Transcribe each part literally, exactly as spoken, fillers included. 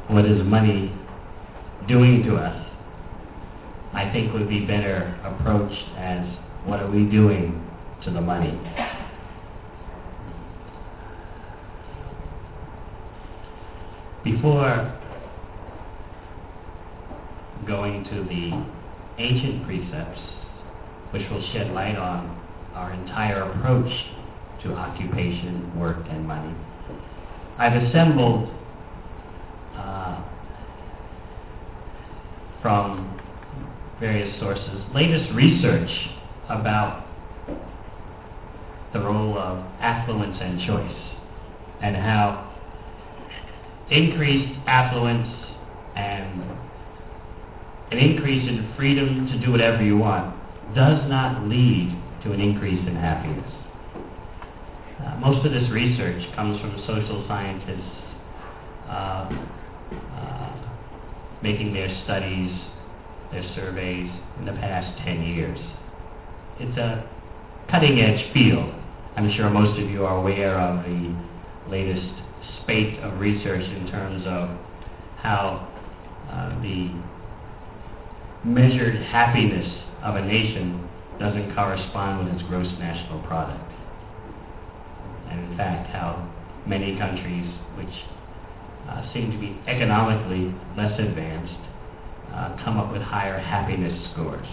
what is money doing to us, I think would be better approached as what are we doing to the money. Before going to the ancient precepts, which will shed light on our entire approach to occupation, work, and money, I've assembled uh, from various sources latest research about the role of affluence and choice, and how increased affluence and an increase in freedom to do whatever you want does not lead to an increase in happiness. Uh, most of this research comes from social scientists uh, uh, making their studies, their surveys in the past ten years. It's a cutting-edge field. I'm sure most of you are aware of the latest spate of research in terms of how uh, the measured happiness of a nation doesn't correspond with its gross national product. And in fact, how many countries which uh, seem to be economically less advanced uh, come up with higher happiness scores.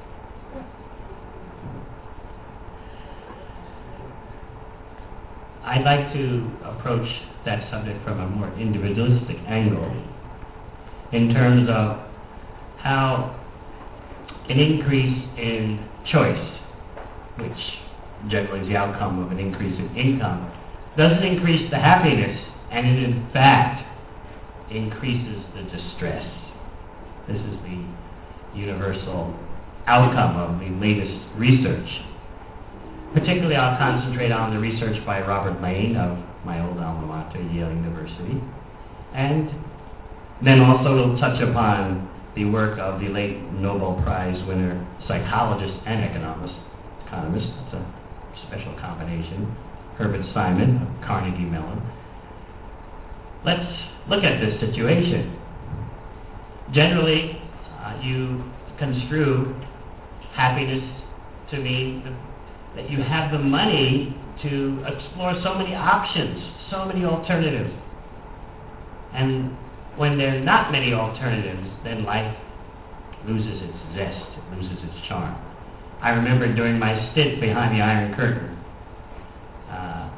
I'd like to approach that subject from a more individualistic angle in terms of how an increase in choice, which generally is the outcome of an increase in income, doesn't increase the happiness, and it in fact increases the distress. This is the universal outcome of the latest research. Particularly, I'll concentrate on the research by Robert Lane of my old alma mater, Yale University, and then also we'll touch upon the work of the late Nobel Prize winner, psychologist and economist, economist, it's a special combination, Herbert Simon of Carnegie Mellon. Let's look at this situation. Generally, uh, you construe happiness to mean that you have the money to explore so many options, so many alternatives. And when there are not many alternatives, then life loses its zest, it loses its charm. I remember during my stint behind the Iron Curtain, uh,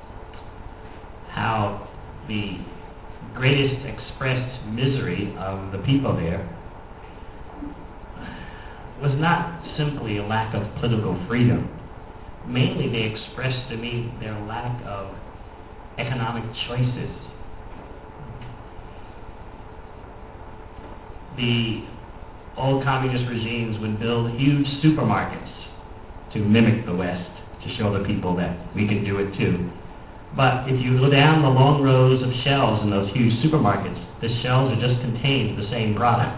how the greatest expressed misery of the people there was not simply a lack of political freedom. Mainly they expressed to me their lack of economic choices. The old communist regimes would build huge supermarkets to mimic the West, to show the people that we can do it too. But if you go down the long rows of shelves in those huge supermarkets, the shelves are just contained the same product.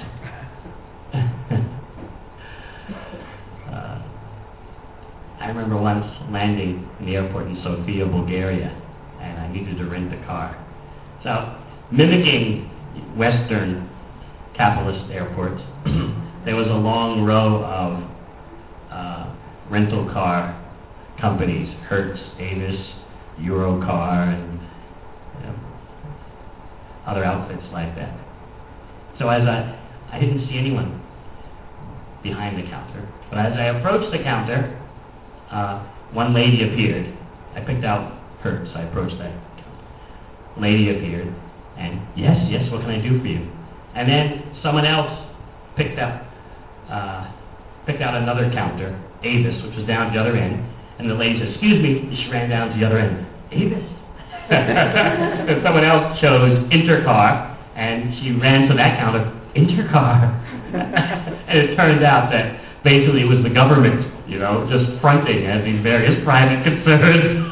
uh, I remember once landing in the airport in Sofia, Bulgaria, and I needed to rent a car. So, mimicking Western capitalist airports, there was a long row of uh, rental car companies, Hertz, Avis, Eurocar, and you know, other outfits like that. So as I, I didn't see anyone behind the counter, but as I approached the counter, uh, one lady appeared. I picked out Hertz. I approached that counter. Lady appeared, and yes, yes, what can I do for you? And then someone else picked up, uh, picked out another counter, Avis, which was down at the other end. And the lady said, "Excuse me," she ran down to the other end. Avis? And someone else chose Intercar, and she ran to that counter, Intercar. And it turned out that basically it was the government, you know, just fronting as these various private concerns.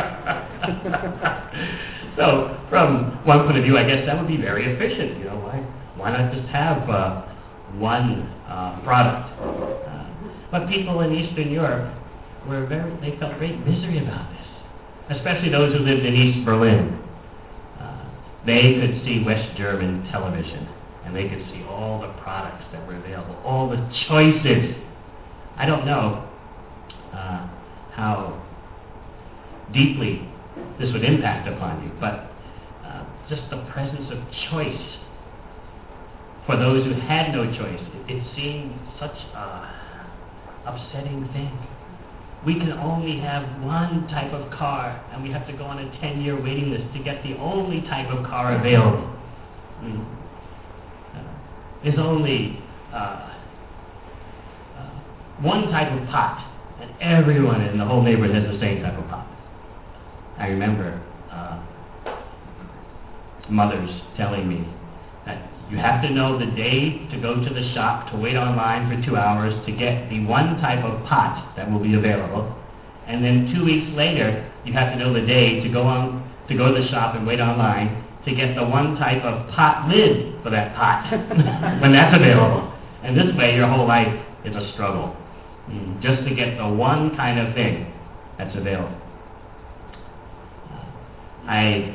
So from one point of view, I guess that would be very efficient. You know, why, why not just have uh, one uh, product? Uh, but people in Eastern Europe were very, they felt great misery about this, especially those who lived in East Berlin. Uh, they could see West German television, and they could see all the products that were available, all the choices. I don't know uh, how deeply this would impact upon you, but uh, just the presence of choice for those who had no choice, it, it seemed such a upsetting thing. We can only have one type of car, and we have to go on a ten-year waiting list to get the only type of car available. Mm. Uh, there's only uh, uh, one type of pot, and everyone in the whole neighborhood has the same type of pot. I remember uh, mothers telling me that you have to know the day to go to the shop to wait online for two hours to get the one type of pot that will be available, and then two weeks later you have to know the day to go on to go to the shop and wait online to get the one type of pot lid for that pot when that's available. And this way your whole life is a struggle mm, just to get the one kind of thing that's available. I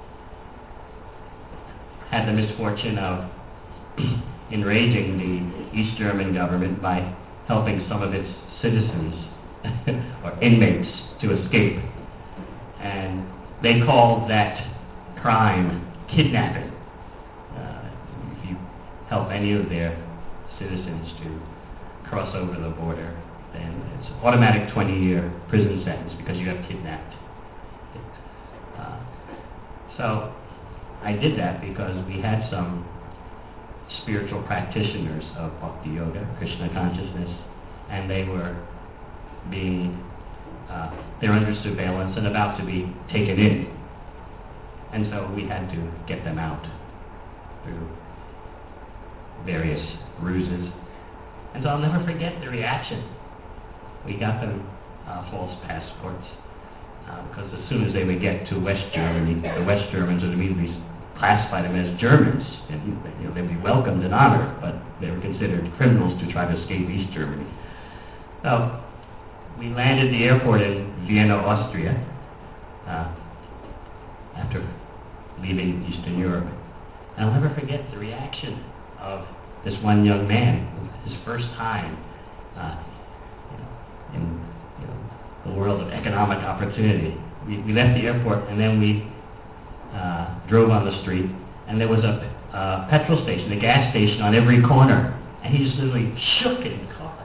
had the misfortune of enraging the East German government by helping some of its citizens or inmates to escape. And they called that crime kidnapping. Uh, if you help any of their citizens to cross over the border, then it's an automatic twenty-year prison sentence because you have kidnapped. Uh, so I did that because we had some spiritual practitioners of Bhakti Yoga, Krishna consciousness, and they were being, uh, they were under surveillance and about to be taken in. And so we had to get them out through various ruses. And so I'll never forget the reaction. We got them uh, false passports. Uh, because as soon as they would get to West Germany, the West Germans would immediately classify them as Germans, and you know, they'd be welcomed and honored, but they were considered criminals to try to escape East Germany. So we landed the airport in Vienna, Austria, uh, after leaving Eastern Europe. And I'll never forget the reaction of this one young man, his first time uh, you know, in you know, the world of economic opportunity. We, we left the airport and then we uh, drove on the street, and there was a uh, petrol station, a gas station on every corner, and he just literally shook in the car.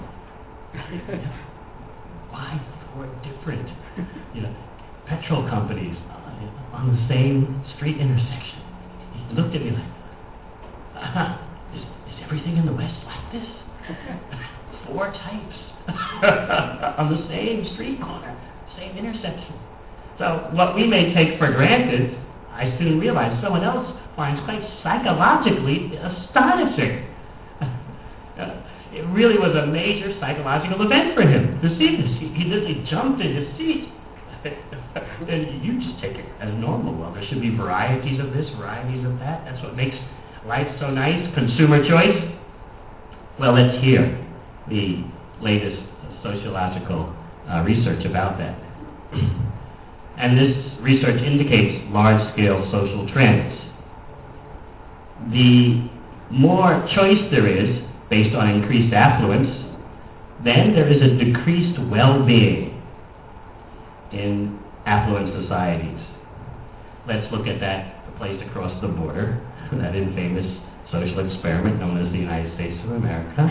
Why four different you know, petrol companies uh, on the same street intersection? He looked at me like, uh-huh, is, is everything in the West like this? Four types on the same street corner, same intersection. So what we may take for granted, I soon realized someone else finds quite psychologically astonishing. Uh, it really was a major psychological event for him to see this. He, he literally jumped in his seat. And you just take it as normal. Well, there should be varieties of this, varieties of that. That's what makes life so nice. Consumer choice. Well, let's hear the latest sociological uh, research about that. And this research indicates large-scale social trends. The more choice there is based on increased affluence, then there is a decreased well-being in affluent societies. Let's look at that place across the border, that infamous social experiment known as the United States of America.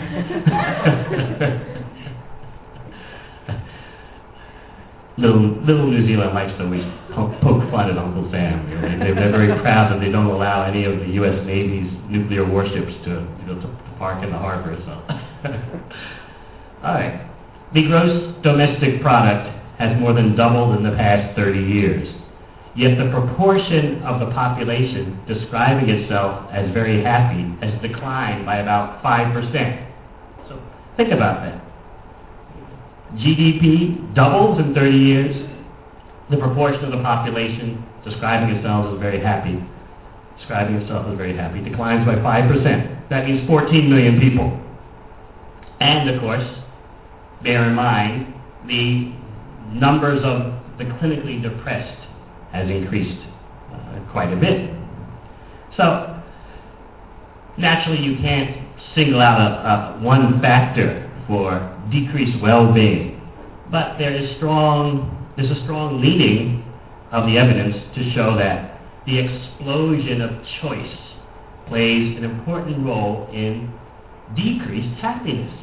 little, little New Zealand likes to always poke, poke fun at Uncle Sam. You know, they, they're very proud that they don't allow any of the U S Navy's nuclear warships to, you know, to park in the harbor. So, all right. The gross domestic product has more than doubled in the past thirty years. Yet the proportion of the population describing itself as very happy has declined by about five percent. So think about that. G D P doubles in thirty years. The proportion of the population describing itself as very happy, describing itself as very happy, declines by five percent. That means fourteen million people. And of course, bear in mind, the numbers of the clinically depressed has increased uh, quite a bit. So, naturally, you can't single out a, a one factor for decreased well-being, but there is strong, there's a strong leaning of the evidence to show that the explosion of choice plays an important role in decreased happiness.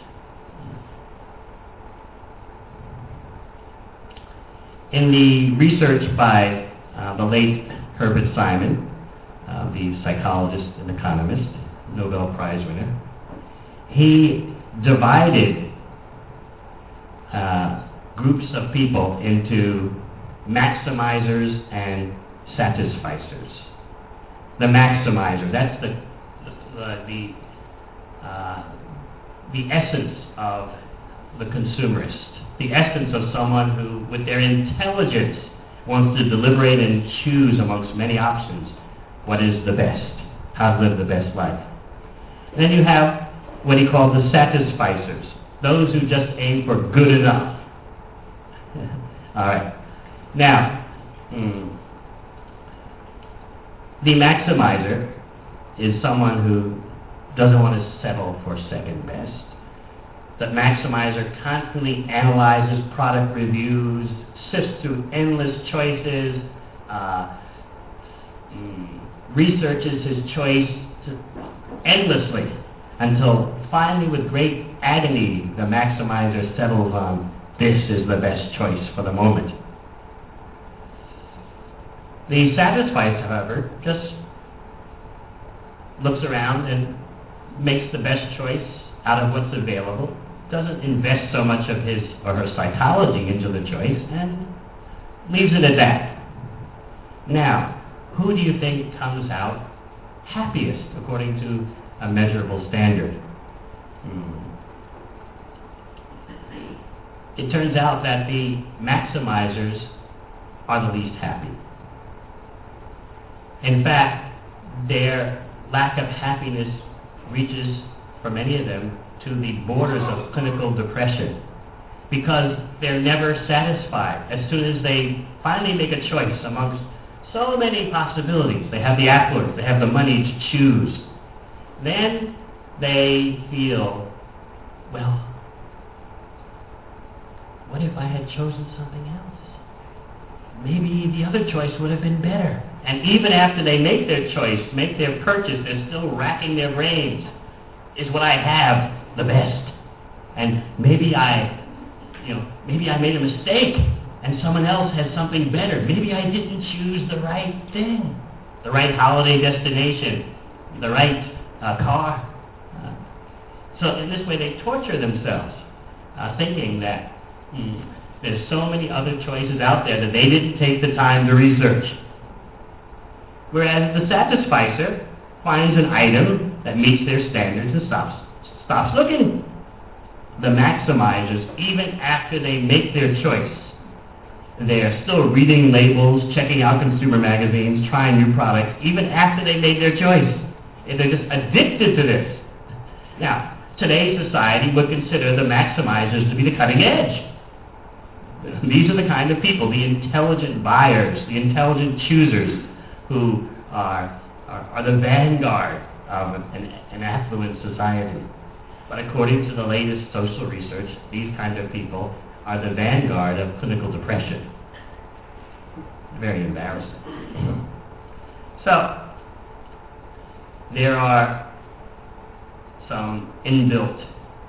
In the research by uh, the late Herbert Simon, uh, the psychologist and economist, Nobel Prize winner, he divided uh, groups of people into maximizers and satisficers. The maximizer, that's the the the, uh, the essence of the consumerist, the essence of someone who, with their intelligence, wants to deliberate and choose amongst many options what is the best, how to live the best life. And then you have what he called the satisficers, those who just aim for good enough. All right. Now, hmm, the maximizer is someone who doesn't want to settle for second best. The maximizer constantly analyzes product reviews, sifts through endless choices, uh, mm, researches his choice to endlessly until finally, with great agony, the maximizer settles on this is the best choice for the moment. The satisficer, however, just looks around and makes the best choice out of what's available, doesn't invest so much of his or her psychology into the choice, and leaves it at that. Now, who do you think comes out happiest according to a measurable standard? Hmm. It turns out that the maximizers are the least happy. In fact, their lack of happiness reaches, for many of them, to the borders of clinical depression because they're never satisfied. As soon as they finally make a choice amongst so many possibilities, they have the affluence, they have the money to choose, then they feel, well, what if I had chosen something else? Maybe the other choice would have been better. And even after they make their choice, make their purchase, they're still racking their brains. Is what I have the best? And maybe I, you know, maybe I made a mistake and someone else has something better. Maybe I didn't choose the right thing, the right holiday destination, the right uh, car. Uh, so in this way, they torture themselves, uh, thinking that hmm, there's so many other choices out there that they didn't take the time to research. Whereas the satisficer finds an item that meets their standards and stops, stops looking. The maximizers, even after they make their choice, they are still reading labels, checking out consumer magazines, trying new products, even after they made their choice. And they're just addicted to this. Now, today's society would consider the maximizers to be the cutting edge. These are the kind of people, the intelligent buyers, the intelligent choosers, who are, are, are the vanguard of an, an affluent society. But according to the latest social research, these kind of people are the vanguard of clinical depression. Very embarrassing. So, there are some inbuilt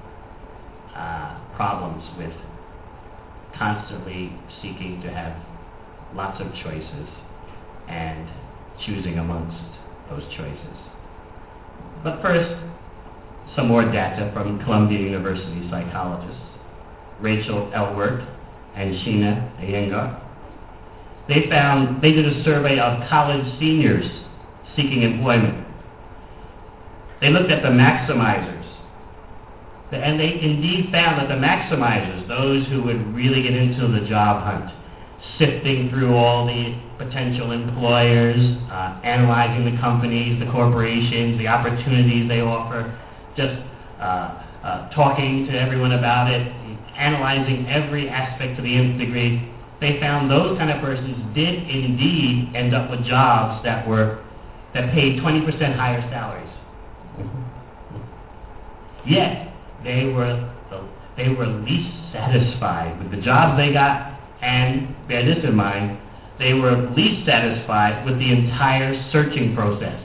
uh, problems with constantly seeking to have lots of choices and choosing amongst those choices. But first, some more data from Columbia University psychologists, Rachel Elwert and Sheena Iyengar. They found, they did a survey of college seniors seeking employment. They looked at the maximizers. And they indeed found that the maximizers, those who would really get into the job hunt, sifting through all the potential employers, uh, analyzing the companies, the corporations, the opportunities they offer, just uh, uh, talking to everyone about it, analyzing every aspect to the nth degree. they found those kind of persons did indeed end up with jobs that were that paid twenty percent higher salaries. Yet they were they were least satisfied with the jobs they got, and bear this in mind, they were least satisfied with the entire searching process.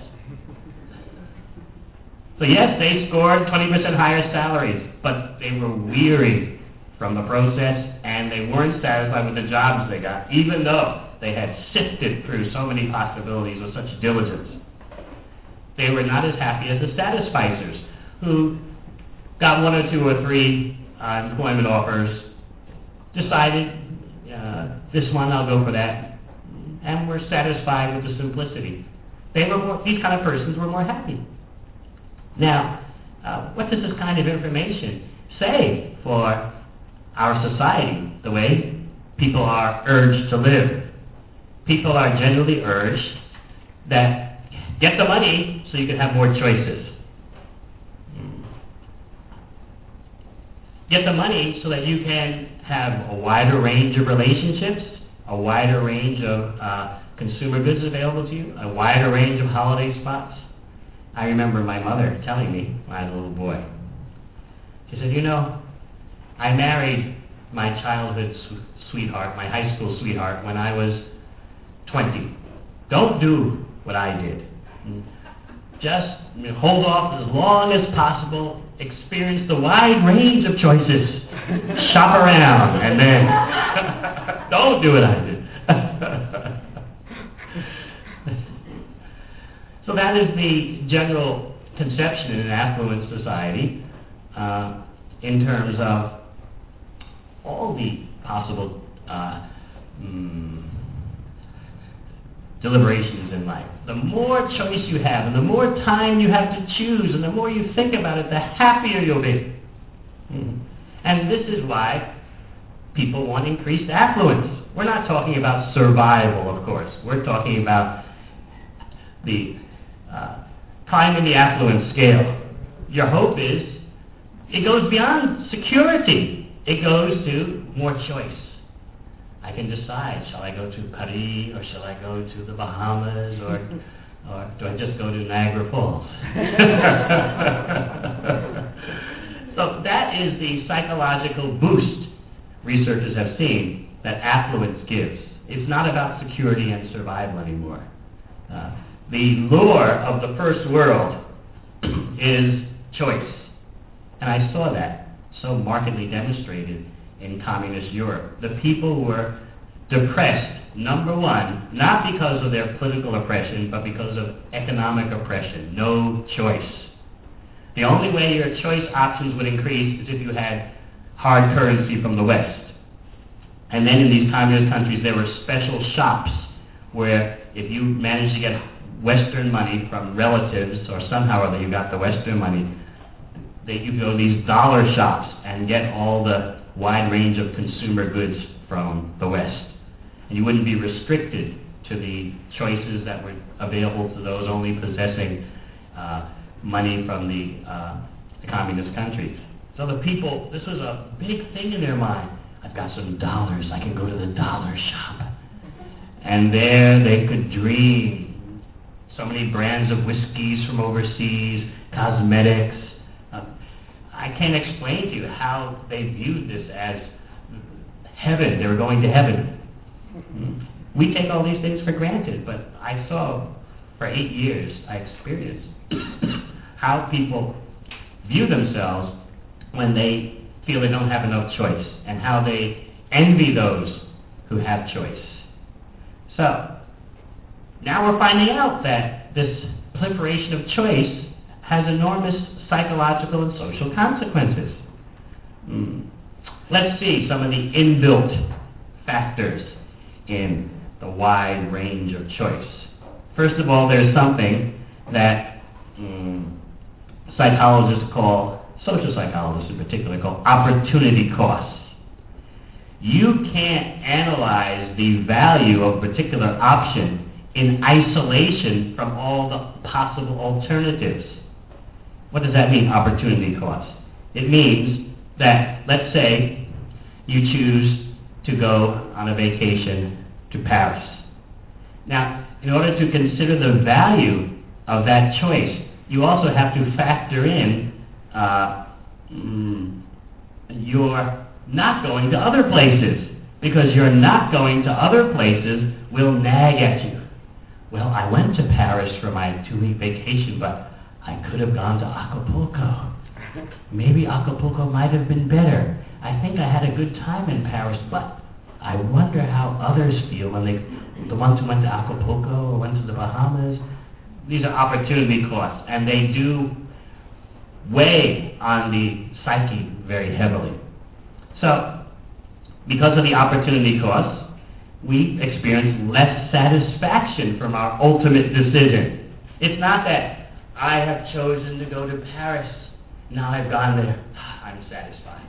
So yes, they scored twenty percent higher salaries, but they were weary from the process, and they weren't satisfied with the jobs they got, even though they had sifted through so many possibilities with such diligence. They were not as happy as the satisficers, who got one or two or three uh, employment offers, decided, uh, this one, I'll go for that, and were satisfied with the simplicity. They were more, these kind of persons were more happy. Now, uh, what does this kind of information say for our society, the way people are urged to live? People are generally urged that get the money so you can have more choices. Get the money so that you can have a wider range of relationships, a wider range of uh, consumer goods available to you, a wider range of holiday spots. I remember my mother telling me when I was a little boy. She said, you know, I married my childhood s- sweetheart, my high school sweetheart, when I was twenty. Don't do what I did. Just hold off as long as possible, experience the wide range of choices, shop around, and then don't do what I did. So that is the general conception in an affluent society uh, in terms of all the possible uh, mm, deliberations in life. The more choice you have, and the more time you have to choose, and the more you think about it, the happier you'll be. Mm. And this is why people want increased affluence. We're not talking about survival, of course. We're talking about the uh, climbing the affluence scale. Your hope is it goes beyond security. It goes to more choice. I can decide, shall I go to Paris, or shall I go to the Bahamas, or or do I just go to Niagara Falls? So that is the psychological boost researchers have seen that affluence gives. It's not about security and survival anymore. Uh, the lure of the first world is choice. And I saw that so markedly demonstrated in communist Europe. The people were depressed, number one, not because of their political oppression, but because of economic oppression. No choice. The only way your choice options would increase is if you had hard currency from the West. And then in these communist countries, there were special shops where if you managed to get Western money from relatives, or somehow or other you got the Western money, that you go to these dollar shops and get all the wide range of consumer goods from the West. And you wouldn't be restricted to the choices that were available to those only possessing uh, money from the, uh, the communist countries. So the people, this was a big thing in their mind. I've got some dollars, I can go to the dollar shop. And there they could dream. So many brands of whiskeys from overseas, cosmetics. Uh, I can't explain to you how they viewed this as heaven. They were going to heaven. Mm-hmm. We take all these things for granted, but I saw for eight years, I experienced how people view themselves when they feel they don't have enough choice, and how they envy those who have choice. So, now we're finding out that this proliferation of choice has enormous psychological and social consequences. Mm. Let's see some of the inbuilt factors in the wide range of choice. First of all, there's something that mm, psychologists call, social psychologists in particular, call opportunity costs. You can't analyze the value of a particular option in isolation from all the possible alternatives. What does that mean, opportunity cost? It means that, let's say, you choose to go on a vacation to Paris. Now, in order to consider the value of that choice, you also have to factor in uh, mm, your not going to other places, because your not going to other places will nag at you. Well, I went to Paris for my two-week vacation, but I could have gone to Acapulco. Maybe Acapulco might have been better. I think I had a good time in Paris, but I wonder how others feel when they, the ones who went to Acapulco or went to the Bahamas. These are opportunity costs, and they do weigh on the psyche very heavily. So, because of the opportunity costs, we experience less satisfaction from our ultimate decision. It's not that I have chosen to go to Paris, now I've gone there, I'm satisfied.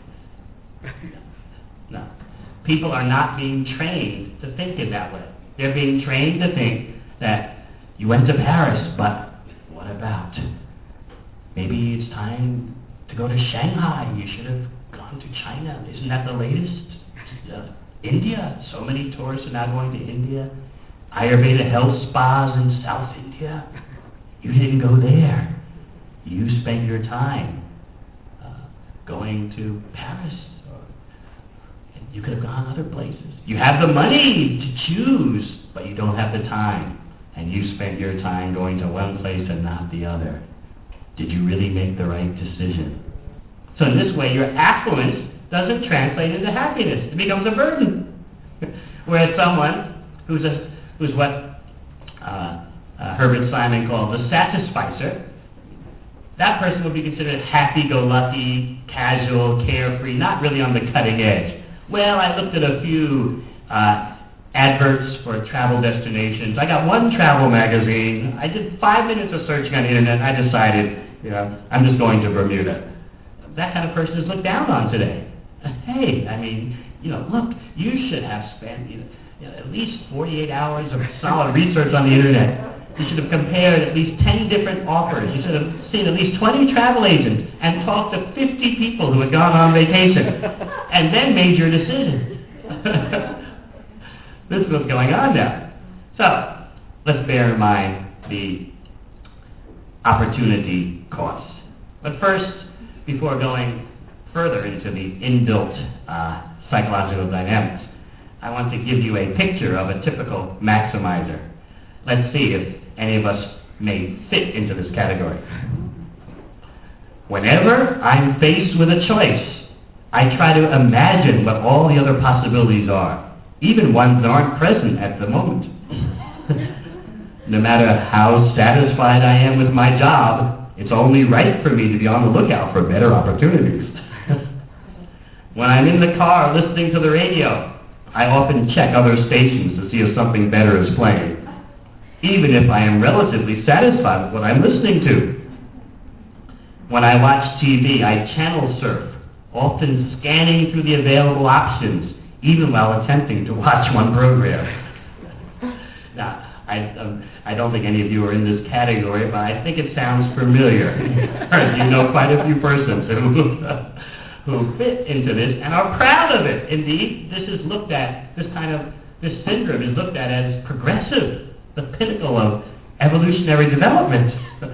No. People are not being trained to think in that way. They're being trained to think that you went to Paris, but what about? Maybe it's time to go to Shanghai. You should have gone to China. Isn't that the latest? Uh, India. So many tourists are now going to India. Ayurveda health spas in South India. You didn't go there. You spent your time uh, going to Paris. Or you could have gone other places. You have the money to choose, but you don't have the time. And you spent your time going to one place and not the other. Did you really make the right decision? So in this way, your affluence doesn't translate into happiness. It becomes a burden. Whereas someone who's a who's what uh, uh, Herbert Simon called the satisficer, that person would be considered happy-go-lucky, casual, carefree, not really on the cutting edge. Well, I looked at a few uh, adverts for travel destinations. I got one travel magazine. I did five minutes of searching on the internet. I decided, you know, I'm just going to Bermuda. That kind of person is looked down on today. Hey, I mean, you know, look, you should have spent you know, you know, at least forty-eight hours of solid research on the internet. You should have compared at least ten different offers. You should have seen at least twenty travel agents and talked to fifty people who had gone on vacation and then made your decision. This is what's going on now. So, let's bear in mind the opportunity costs. But first, before going further into the inbuilt uh, psychological dynamics, I want to give you a picture of a typical maximizer. Let's see if any of us may fit into this category. Whenever I'm faced with a choice, I try to imagine what all the other possibilities are, even ones that aren't present at the moment. No matter how satisfied I am with my job, it's only right for me to be on the lookout for better opportunities. When I'm in the car listening to the radio, I often check other stations to see if something better is playing, even if I am relatively satisfied with what I'm listening to. When I watch T V, I channel surf, often scanning through the available options, even while attempting to watch one program. Now, I, um, I don't think any of you are in this category, but I think it sounds familiar. You know quite a few persons who, who fit into this and are proud of it. Indeed, this is looked at, this kind of, this syndrome is looked at as progressive, the pinnacle of evolutionary development.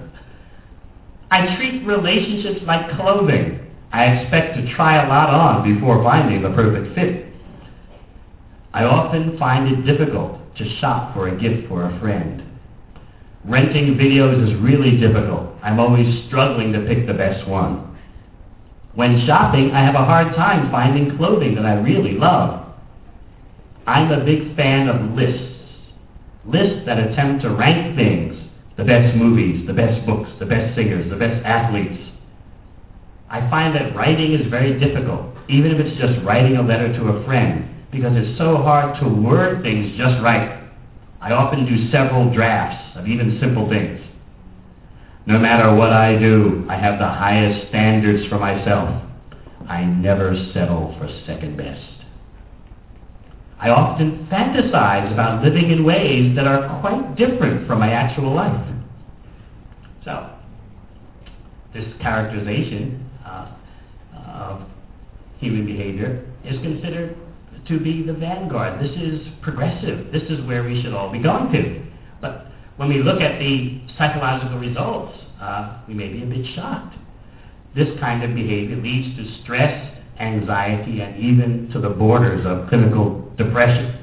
I treat relationships like clothing. I expect to try a lot on before finding the perfect fit. I often find it difficult to shop for a gift for a friend. Renting videos is really difficult. I'm always struggling to pick the best one. When shopping, I have a hard time finding clothing that I really love. I'm a big fan of lists. Lists that attempt to rank things, the best movies, the best books, the best singers, the best athletes. I find that writing is very difficult, even if it's just writing a letter to a friend, because it's so hard to word things just right. I often do several drafts of even simple things. No matter what I do, I have the highest standards for myself. I never settle for second best. I often fantasize about living in ways that are quite different from my actual life. So, this characterization uh, of human behavior is considered to be the vanguard. This is progressive. This is where we should all be going to. But when we look at the psychological results, uh, we may be a bit shocked. This kind of behavior leads to stress, anxiety, and even to the borders of clinical depression.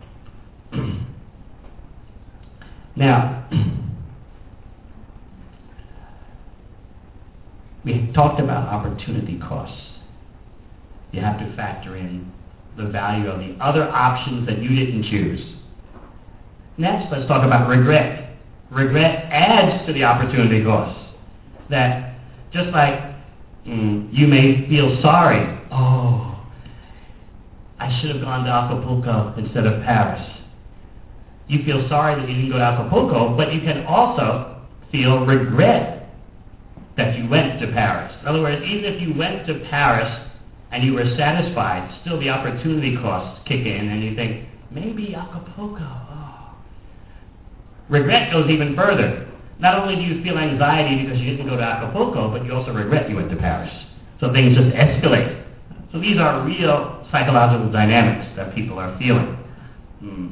Now, we talked about opportunity costs. You have to factor in the value of the other options that you didn't choose. Next, let's talk about regret. Regret adds to the opportunity costs. That just like mm, you may feel sorry, oh, I should have gone to Acapulco instead of Paris. You feel sorry that you didn't go to Acapulco, but you can also feel regret that you went to Paris. In other words, even if you went to Paris and you were satisfied, still the opportunity costs kick in and you think, maybe Acapulco. Oh. Regret goes even further. Not only do you feel anxiety because you didn't go to Acapulco, but you also regret you went to Paris. So things just escalate. So these are real psychological dynamics that people are feeling. Hmm.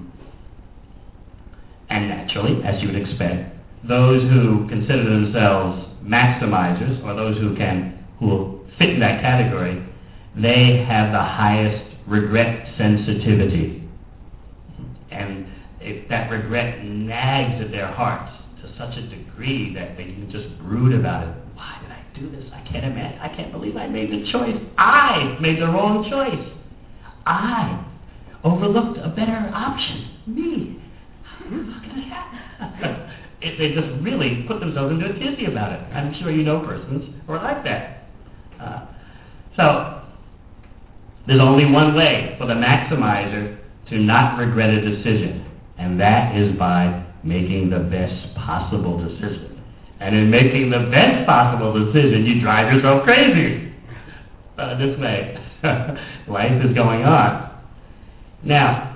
And naturally, as you would expect, those who consider themselves maximizers, or those who can who will fit in that category, they have the highest regret sensitivity. And if that regret nags at their hearts to such a degree that they can just brood about it. Why did I do this? I can't imagine. I can't believe I made the choice. I made the wrong choice. I overlooked a better option. Me. How can I have it, they just really put themselves into a tizzy about it. I'm sure you know persons who are like that. Uh, so, there's only one way for the maximizer to not regret a decision, and that is by making the best possible decision. And in making the best possible decision, you drive yourself crazy. Uh, this way, life is going on. Now,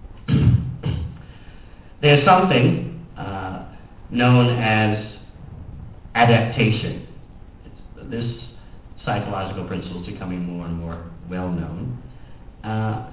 there's something uh, known as adaptation. It's, this psychological principle is becoming more and more well known. Uh,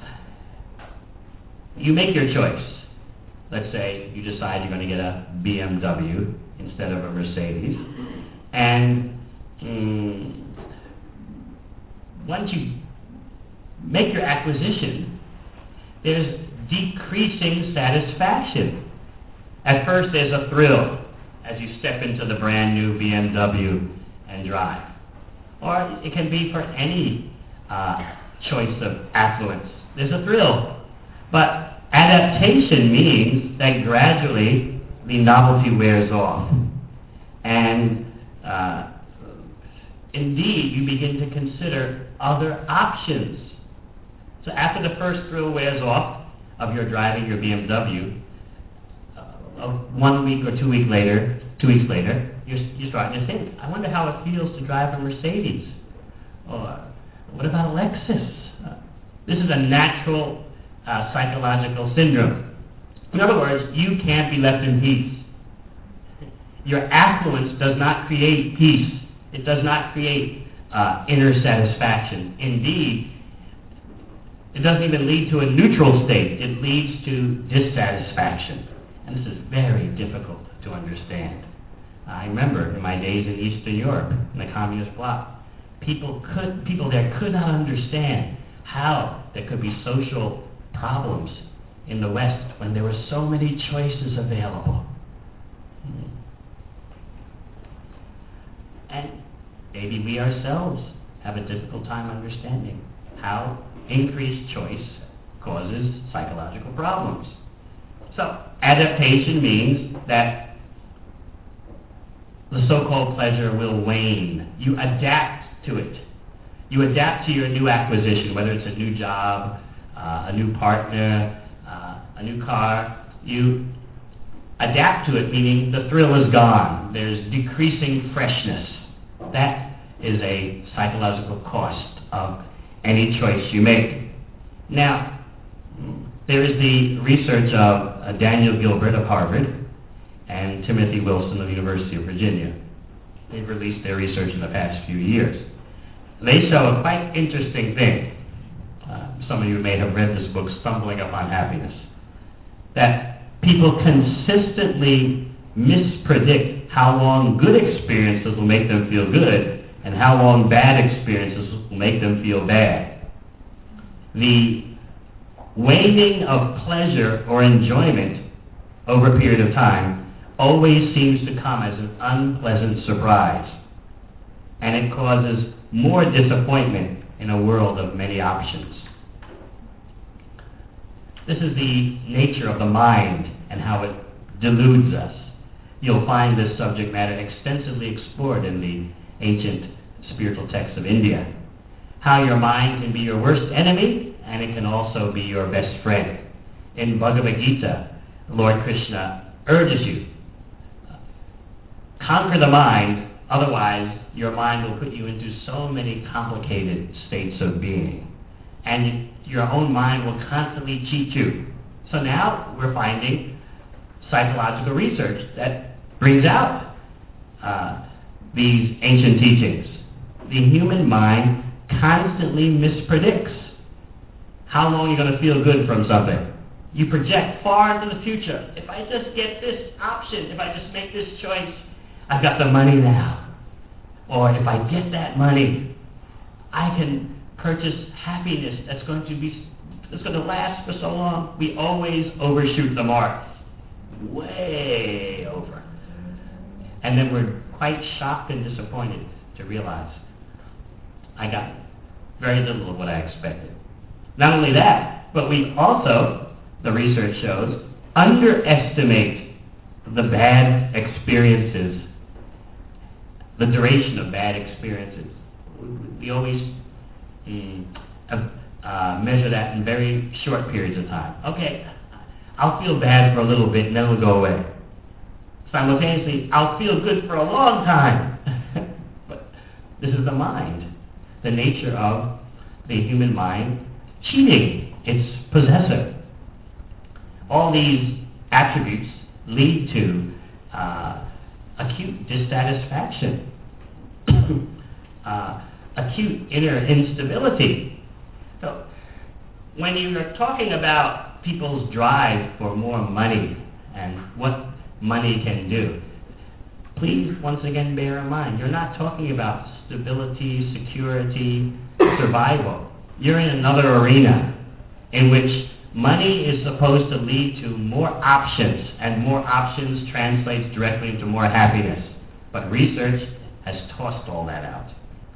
you make your choice. Let's say you decide you're going to get a B M W instead of a Mercedes. And mm, once you make your acquisition, there's decreasing satisfaction. At first there's a thrill as you step into the brand new B M W and drive. Or it can be for any uh, choice of affluence. There's a thrill. But adaptation means that gradually the novelty wears off. And uh, indeed, you begin to consider other options. So after the first thrill wears off of your driving your B M W, uh, one week or two weeks later, two weeks later, you're, you're starting to think, I wonder how it feels to drive a Mercedes. Or what about a Lexus? Uh, this is a natural uh, psychological syndrome. In other words, you can't be left in peace. Your affluence does not create peace. It does not create uh, inner satisfaction. Indeed, it doesn't even lead to a neutral state. It leads to dissatisfaction. And this is very difficult to understand. I remember in my days in Eastern Europe, in the communist bloc, people could people there could not understand how there could be social problems in the West when there were so many choices available. And maybe we ourselves have a difficult time understanding how increased choice causes psychological problems. So, adaptation means that the so-called pleasure will wane. You adapt to it. You adapt to your new acquisition, whether it's a new job, uh, a new partner, uh, a new car. You adapt to it, meaning the thrill is gone. There's decreasing freshness. That is a psychological cost of any choice you make. Now, there is the research of uh, Daniel Gilbert of Harvard and Timothy Wilson of the University of Virginia. They've released their research in the past few years. They show a quite interesting thing. Uh, some of you may have read this book, Stumbling Upon Happiness, that people consistently mispredict how long good experiences will make them feel good and how long bad experiences will make them feel bad. The waning of pleasure or enjoyment over a period of time always seems to come as an unpleasant surprise, and it causes more disappointment in a world of many options. This is the nature of the mind and how it deludes us. You'll find this subject matter extensively explored in the ancient spiritual texts of India. How your mind can be your worst enemy, and it can also be your best friend. In Bhagavad Gita, Lord Krishna urges you, conquer the mind, otherwise your mind will put you into so many complicated states of being. And your own mind will constantly cheat you. So now we're finding psychological research that brings out uh, these ancient teachings. The human mind constantly mispredicts how long you're going to feel good from something. You project far into the future. If I just get this option, if I just make this choice, I've got the money now. Or if I get that money, I can purchase happiness that's going to be that's going to last for so long. We always overshoot the mark. Way over. And then we're quite shocked and disappointed to realize I got very little of what I expected. Not only that, but we also, the research shows, underestimate the bad experiences, the duration of bad experiences. We always mm, uh, measure that in very short periods of time. Okay, I'll feel bad for a little bit and then it'll go away. Simultaneously, I'll feel good for a long time. But this is the mind, the nature of the human mind cheating its possessor. All these attributes lead to uh, acute dissatisfaction, uh, acute inner instability. So when you're talking about people's drive for more money and what money can do, please once again bear in mind, you're not talking about stability, security, survival. You're in another arena in which money is supposed to lead to more options, and more options translates directly into more happiness. But research has tossed all that out.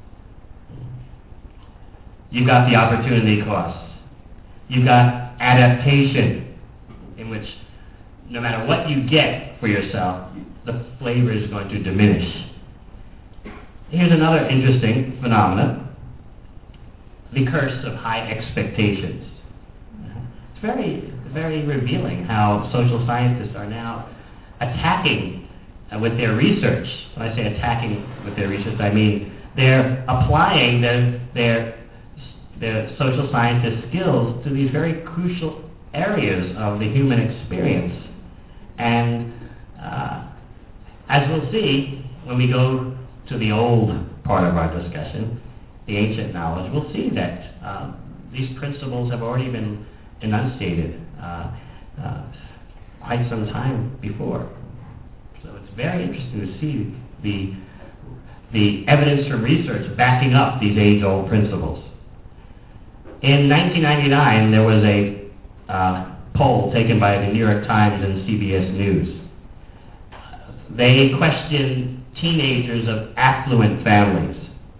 You've got the opportunity costs. You've got adaptation, in which no matter what you get for yourself, the flavor is going to diminish. Here's another interesting phenomenon: the curse of high expectations. It's very, very revealing how social scientists are now attacking uh, with their research. When I say attacking with their research, I mean they're applying their, their, their social scientist skills to these very crucial areas of the human experience. And uh, as we'll see when we go to the old part of our discussion, the ancient knowledge, we'll see that um, these principles have already been enunciated uh, uh, quite some time before. So it's very interesting to see the, the evidence from research backing up these age-old principles. In nineteen ninety-nine, there was a uh, poll taken by the New York Times and C B S News. They questioned teenagers of affluent families.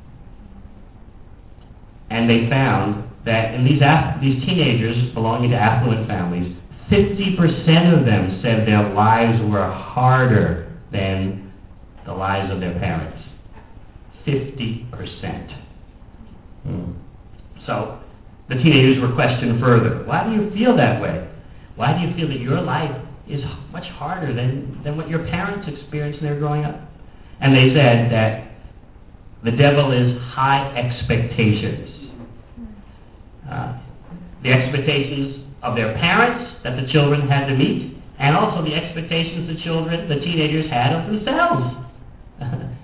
And they found that in these, aff- these teenagers belonging to affluent families, fifty percent of them said their lives were harder than the lives of their parents. fifty percent. Hmm. So the teenagers were questioned further. Why do you feel that way? Why do you feel that your life is much harder than, than what your parents experienced when they were growing up? And they said that the devil is high expectations. Uh, the expectations of their parents that the children had to meet, and also the expectations the children, the teenagers had of themselves.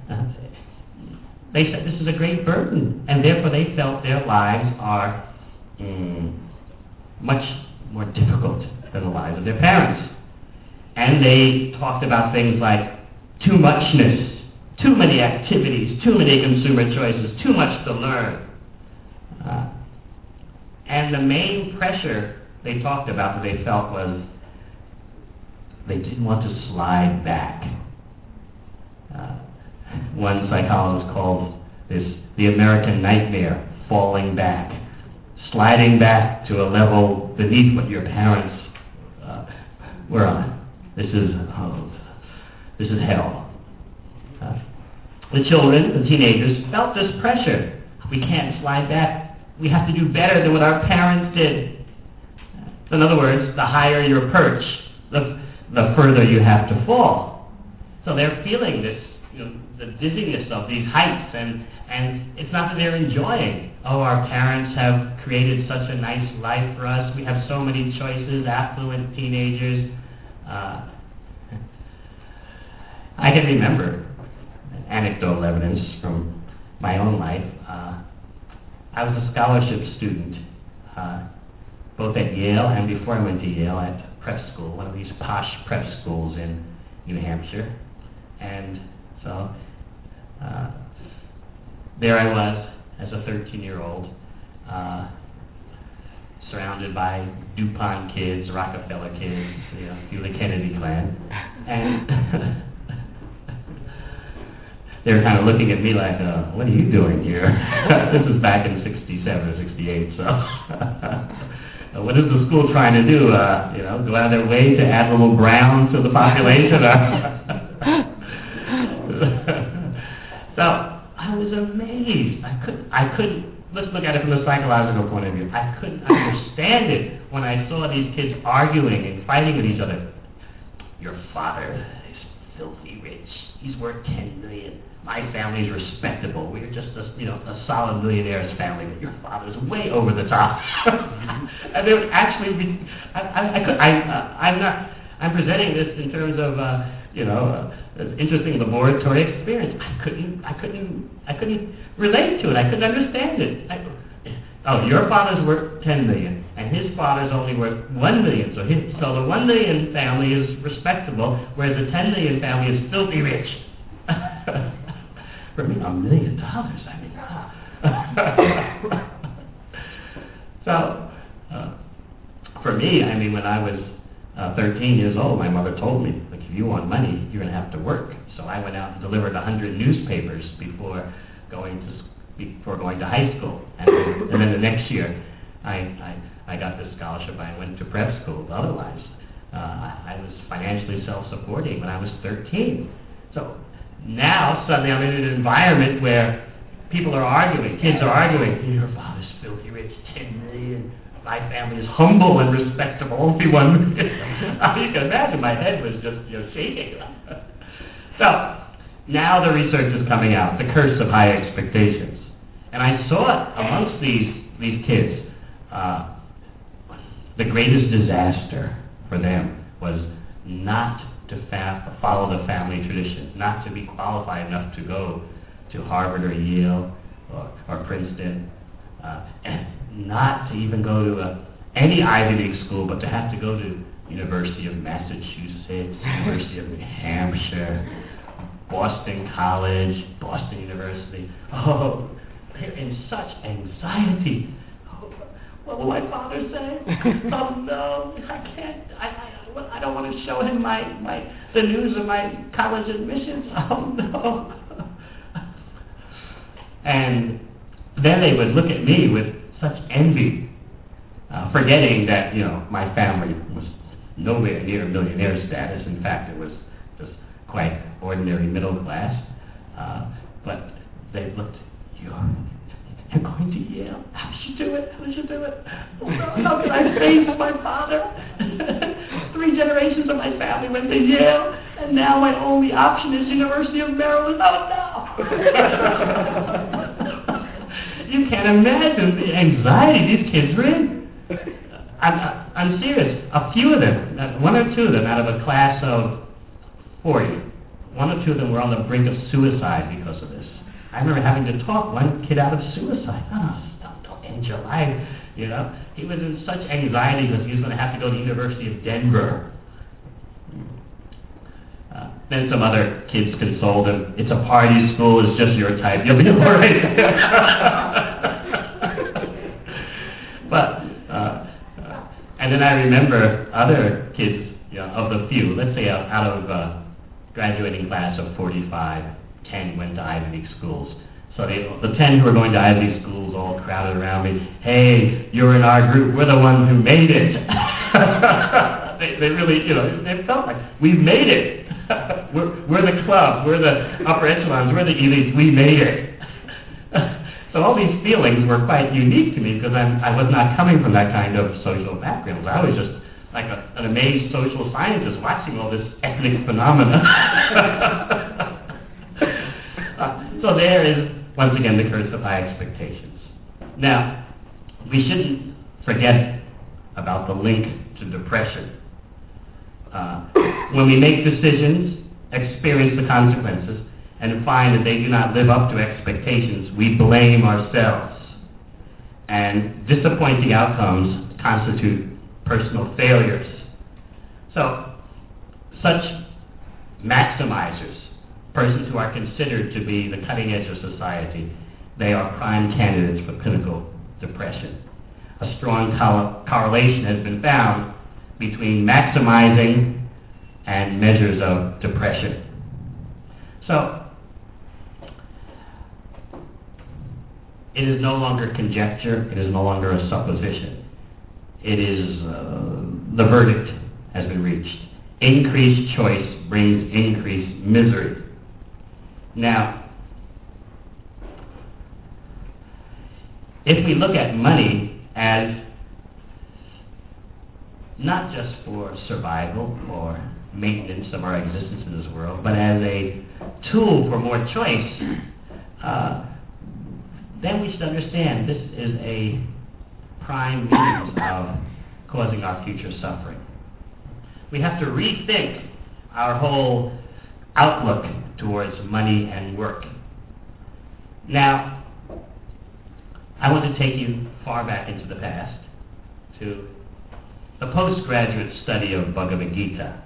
They said this is a great burden, and therefore they felt their lives are mm, much more difficult than the lives of their parents. And they talked about things like too muchness, too many activities, too many consumer choices, too much to learn. Uh, and the main pressure they talked about that they felt was they didn't want to slide back. Uh, one psychologist called this the American nightmare, falling back, sliding back to a level beneath what your parents uh, were on. This is oh, this is hell. Uh, the children, the teenagers, felt this pressure. We can't slide back. We have to do better than what our parents did. In other words, the higher your perch, the the further you have to fall. So they're feeling this, you know, the dizziness of these heights, and and it's not that they're enjoying. Oh, our parents have created such a nice life for us. We have so many choices, affluent teenagers. Uh, I can remember anecdotal evidence from my own life. Uh, I was a scholarship student, uh, both at Yale and before I went to Yale at prep school, one of these posh prep schools in New Hampshire. And so uh, there I was as a thirteen-year-old, uh, surrounded by DuPont kids, Rockefeller kids, you know, through the Kennedy clan. And they were kind of looking at me like, uh, what are you doing here? This is back in sixty-seven or sixty-eight, so what is the school trying to do? Uh, you know, go out of their way to add a little brown to the population? So I was amazed. I couldn't, I couldn't, let's look at it from a psychological point of view. I couldn't understand it when I saw these kids arguing and fighting with each other. Your father is filthy rich. He's worth ten million dollars. My family's respectable. We're just a, you know, a solid millionaire's family, but your father's way over the top. And they would actually be, I, I, I, could, I, uh, I'm not, I'm presenting this in terms of, uh, you know, uh, an interesting laboratory experience. I couldn't, I couldn't, I couldn't relate to it. I couldn't understand it. I, oh, your father's worth ten million, and his father's only worth one million. So his, so the one million family is respectable, whereas the ten million family is filthy rich. For me, a million dollars. I mean, ah. So, uh, for me, I mean, when I was uh, thirteen years old, my mother told me, like, if you want money, you're going to have to work. So I went out and delivered one hundred newspapers before going to before going to high school. And then, and then the next year, I, I, I got this scholarship. I went to prep school. Otherwise, uh, I was financially self-supporting when I was thirteen. So now, suddenly, I'm in an environment where people are arguing, kids are arguing. Your father's filthy rich, ten million. My family is humble and respectable, only one million. You can imagine my head was just, you know, shaking. So, now the research is coming out, the curse of high expectations. And I saw it amongst these, these kids. Uh, the greatest disaster for them was not to fa- follow the family tradition, not to be qualified enough to go to Harvard or Yale or, or Princeton, uh, and not to even go to a, any Ivy League school, but to have to go to University of Massachusetts, University of New Hampshire, Boston College, Boston University. Oh, they're in such anxiety. Oh, what will my father say? Oh no, I can't. I, I I don't want to show him my, my the news of my college admissions. Oh no. And then they would look at me with such envy, uh, forgetting that, you know, my family was nowhere near millionaire status. In fact, it was just quite ordinary middle class. Uh, but they looked, you're, you're going to Yale? How did you do it? How did you do it? How can I face my father? Three generations of my family went to Yale, and now my only option is University of Maryland. Oh no! You can't imagine the anxiety these kids were in. I'm, I'm serious. A few of them, one or two of them out of a class of forty, one or two of them were on the brink of suicide because of this. I remember having to talk one kid out of suicide. Oh, don't, don't end your life. You know, he was in such anxiety because he was going to have to go to the University of Denver. Uh, then some other kids consoled him. It's a party school. It's just your type. You'll be all right. But uh, uh, and then I remember other kids, you know, of the few. Let's say out, out of uh, graduating class of forty-five, ten went to Ivy League schools. So they, the ten who were going to Ivy League schools all crowded around me. Hey, you're in our group. We're the ones who made it. they, they really, you know, they felt like we've made it. we're, we're the club. We're the upper echelons. We're the elites. We made it. So all these feelings were quite unique to me because I'm, I was not coming from that kind of social background. I was just like a, an amazed social scientist watching all this ethnic phenomena. uh, so there is, once again, the curse of high expectations. Now, we shouldn't forget about the link to depression. Uh, when we make decisions, experience the consequences, and find that they do not live up to expectations, we blame ourselves. And disappointing outcomes constitute personal failures. So, such maximizers, persons who are considered to be the cutting edge of society, they are prime candidates for clinical depression. A strong co- correlation has been found between maximizing and measures of depression. So, it is no longer conjecture, it is no longer a supposition. It is, uh, the verdict has been reached. Increased choice brings increased misery. Now, if we look at money as not just for survival or maintenance of our existence in this world, but as a tool for more choice, uh, then we should understand this is a prime means of causing our future suffering. We have to rethink our whole outlook towards money and work. Now, I want to take you far back into the past to the postgraduate study of Bhagavad Gita.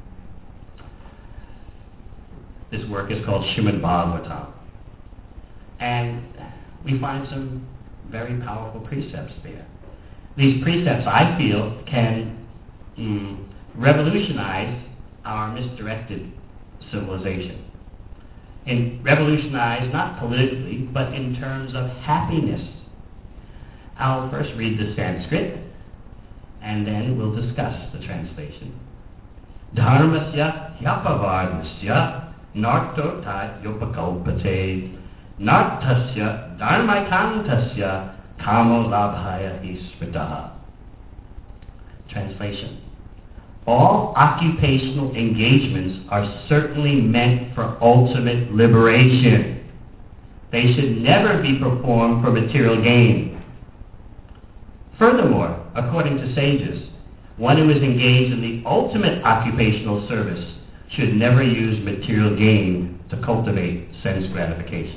This work is called Srimad Bhagavatam. And we find some very powerful precepts there. These precepts, I feel, can mm, revolutionize our misdirected civilization. And revolutionize not politically, but in terms of happiness. I'll first read the Sanskrit, and then we'll discuss the translation. Dharmasya hyapavarnasya narto tat yopakalpate nartasya dharmaikantasya kamo labhaya isvitaha. Translation. All occupational engagements are certainly meant for ultimate liberation. They should never be performed for material gain. Furthermore, according to sages, one who is engaged in the ultimate occupational service should never use material gain to cultivate sense gratification.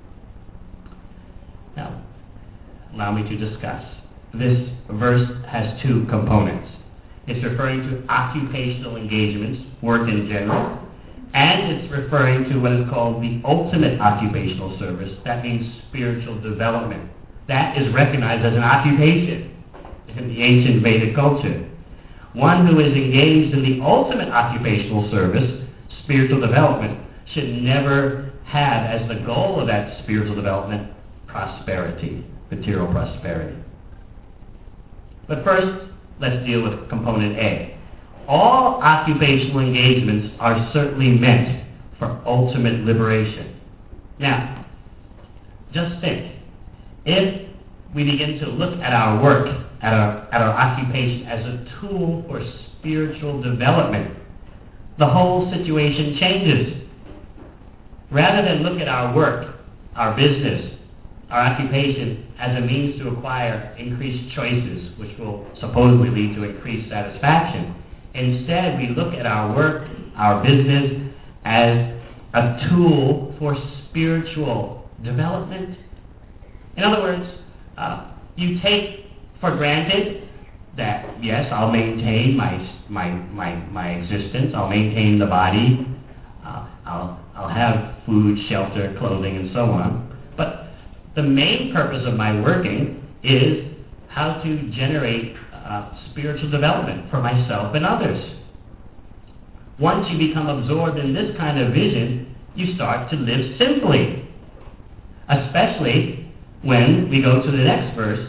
Now, allow me to discuss. This verse has two components. It's referring to occupational engagements, work in general, and it's referring to what is called the ultimate occupational service. That means spiritual development. That is recognized as an occupation in the ancient Vedic culture. One who is engaged in the ultimate occupational service, spiritual development, should never have as the goal of that spiritual development prosperity, material prosperity. But first, let's deal with component A. All occupational engagements are certainly meant for ultimate liberation. Now, just think, if we begin to look at our work, at our, at our occupation as a tool for spiritual development, the whole situation changes. Rather than look at our work, our business, our occupation as a means to acquire increased choices, which will supposedly lead to increased satisfaction, instead we look at our work, our business, as a tool for spiritual development. In other words, uh, you take for granted that, yes, I'll maintain my, my, my, my existence, I'll maintain the body, uh, I'll, I'll have food, shelter, clothing, and so on. But the main purpose of my working is how to generate uh, spiritual development for myself and others. Once you become absorbed in this kind of vision, you start to live simply. Especially when we go to the next verse,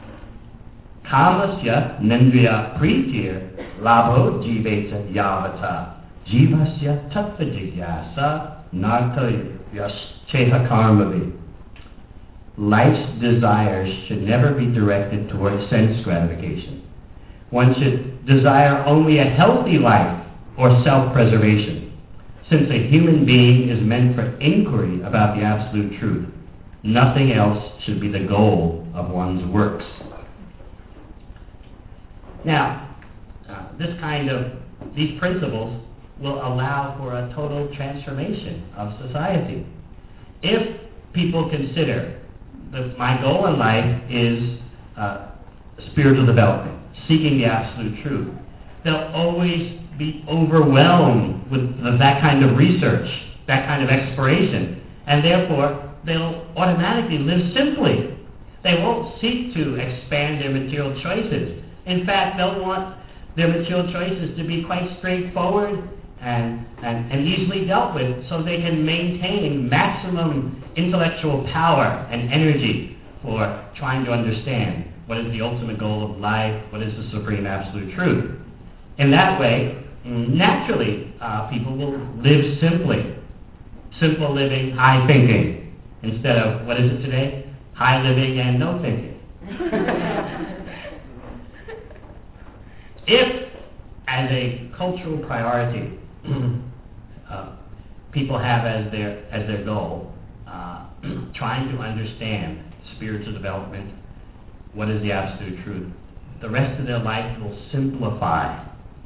Kamasya nendriya pritir labho jiveta yavata jivasya tattva jigyasa narta yascheha karmavi. Life's desires should never be directed towards sense gratification. One should desire only a healthy life or self-preservation. Since a human being is meant for inquiry about the absolute truth, nothing else should be the goal of one's works. Now, uh, this kind of, these principles will allow for a total transformation of society. If people consider that my goal in life is uh, spiritual development, seeking the absolute truth, they'll always be overwhelmed with the, that kind of research, that kind of exploration, and therefore they'll automatically live simply. They won't seek to expand their material choices. In fact, they'll want their material choices to be quite straightforward and, and, and easily dealt with so they can maintain maximum intellectual power and energy for trying to understand what is the ultimate goal of life, what is the supreme absolute truth. In that way, naturally, uh, people will live simply. Simple living, high thinking, instead of, what is it today? High living and no thinking. If, as a cultural priority, uh, people have as their, as their goal uh, trying to understand spiritual development, what is the absolute truth, the rest of their life will simplify.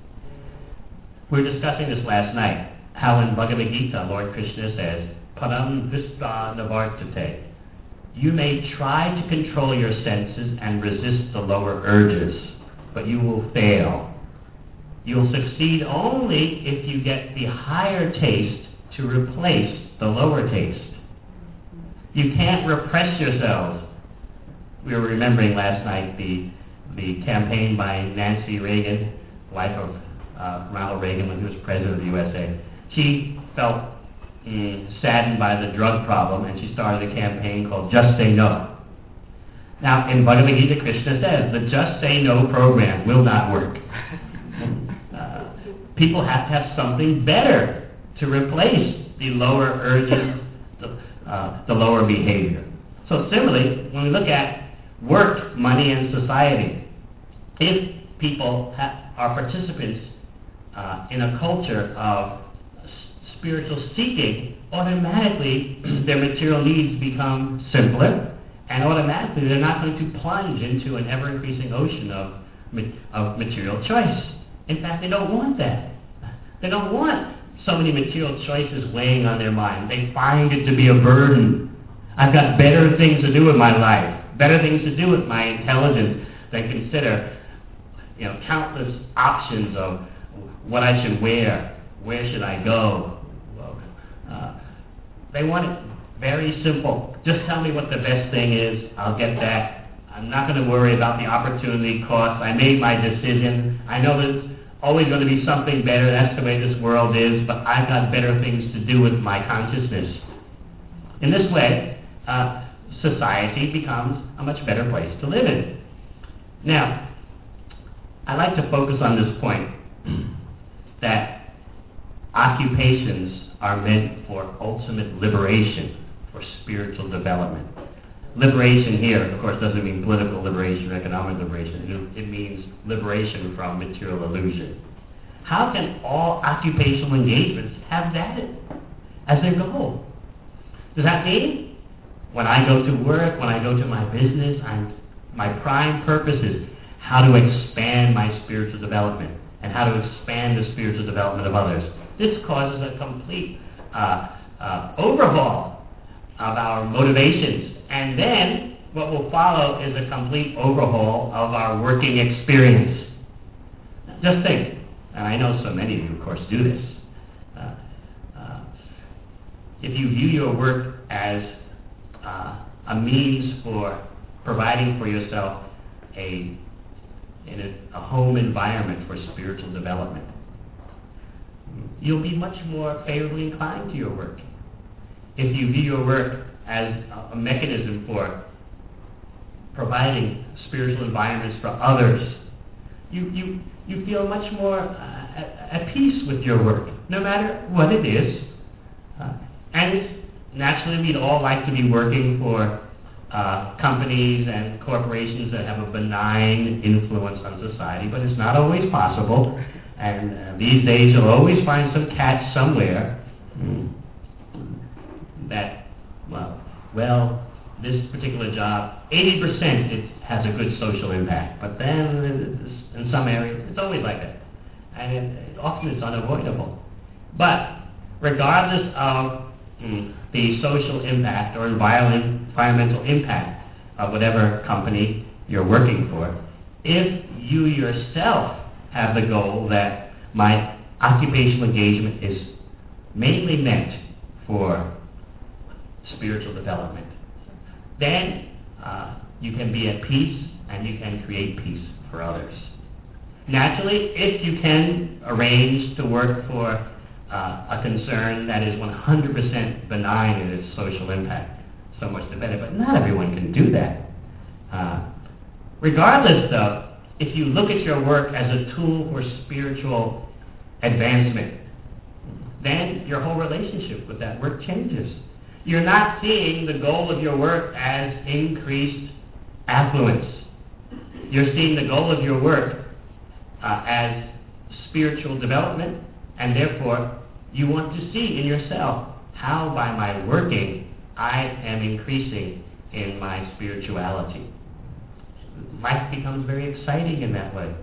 We were discussing this last night, how in Bhagavad Gita, Lord Krishna says, Param Vista Navartate. You may try to control your senses and resist the lower urges, but you will fail. You'll succeed only if you get the higher taste to replace the lower taste. You can't repress yourselves. We were remembering last night the, the campaign by Nancy Reagan, wife of uh, Ronald Reagan when he was president of the U S A. She felt mm, saddened by the drug problem, and she started a campaign called Just Say No. Now, in Bhagavad Gita, Krishna says the Just Say No program will not work. uh, people have to have something better to replace the lower urges, the, uh, the lower behavior. So similarly, when we look at work, money, and society, if people ha- are participants uh, in a culture of spiritual seeking, automatically their material needs become simpler, and automatically they're not going to plunge into an ever-increasing ocean of, of material choice. In fact, they don't want that. They don't want so many material choices weighing on their mind. They find it to be a burden. I've got better things to do with my life, better things to do with my intelligence than consider, you know, countless options of what I should wear, where should I go. Uh, they want it very simple. Just tell me what the best thing is. I'll get that. I'm not going to worry about the opportunity cost. I made my decision. I know there's always going to be something better. That's the way this world is. But I've got better things to do with my consciousness. In this way, uh, society becomes a much better place to live in. Now, I like to focus on this point that occupations are meant for ultimate liberation, for spiritual development. Liberation here, of course, doesn't mean political liberation or economic liberation. It means liberation from material illusion. How can all occupational engagements have that as their goal? Does that mean when I go to work, when I go to my business, I'm, my prime purpose is how to expand my spiritual development and how to expand the spiritual development of others? This causes a complete uh, uh, overhaul of our motivations. And then what will follow is a complete overhaul of our working experience. Just think, and I know so many of you, of course, do this. Uh, uh, if you view your work as uh, a means for providing for yourself a, in a, a home environment for spiritual development, you'll be much more favorably inclined to your work. If you view your work as a, a mechanism for providing spiritual environments for others, you, you, you feel much more uh, at, at peace with your work, no matter what it is. Uh, and naturally, we'd all like to be working for uh, companies and corporations that have a benign influence on society, but it's not always possible. And uh, these days, you'll always find some catch somewhere mm, that, well, well, this particular job, eighty percent it has a good social impact, but then in some areas, it's always like that. And it, it, often it's unavoidable. But regardless of mm, the social impact or environmental impact of whatever company you're working for, if you yourself have the goal that my occupational engagement is mainly meant for spiritual development, then uh, you can be at peace and you can create peace for others. Naturally, if you can arrange to work for uh, a concern that is one hundred percent benign in its social impact, so much the better, but not everyone can do that. Uh, regardless, though, if you look at your work as a tool for spiritual advancement, then your whole relationship with that work changes. You're not seeing the goal of your work as increased affluence. You're seeing the goal of your work uh, as spiritual development, and therefore you want to see in yourself how by my working I am increasing in my spirituality. Life becomes very exciting in that way.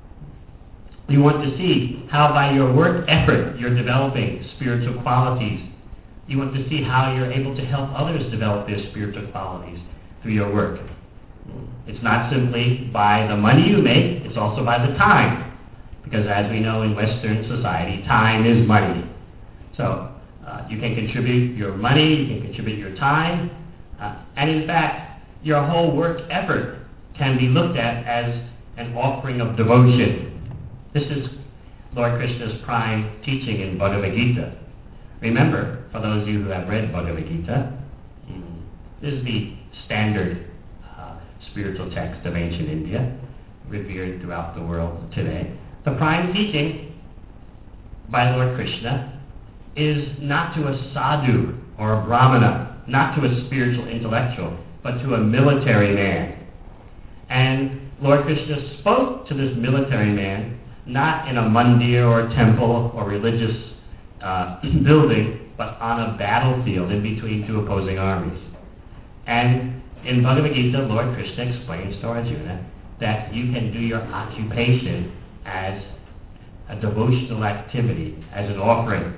You want to see how by your work effort you're developing spiritual qualities. You want to see how you're able to help others develop their spiritual qualities through your work. It's not simply by the money you make, it's also by the time. Because as we know in Western society, time is money. So uh, you can contribute your money, you can contribute your time, uh, and in fact, your whole work effort can be looked at as an offering of devotion. This is Lord Krishna's prime teaching in Bhagavad Gita. Remember, for those of you who have read Bhagavad Gita, this is the standard uh, spiritual text of ancient India, revered throughout the world today. The prime teaching by Lord Krishna is not to a sadhu or a brahmana, not to a spiritual intellectual, but to a military man. And Lord Krishna spoke to this military man not in a mandir or a temple or religious uh, building, but on a battlefield in between two opposing armies. And in Bhagavad Gita, Lord Krishna explains to Arjuna that you can do your occupation as a devotional activity, as an offering.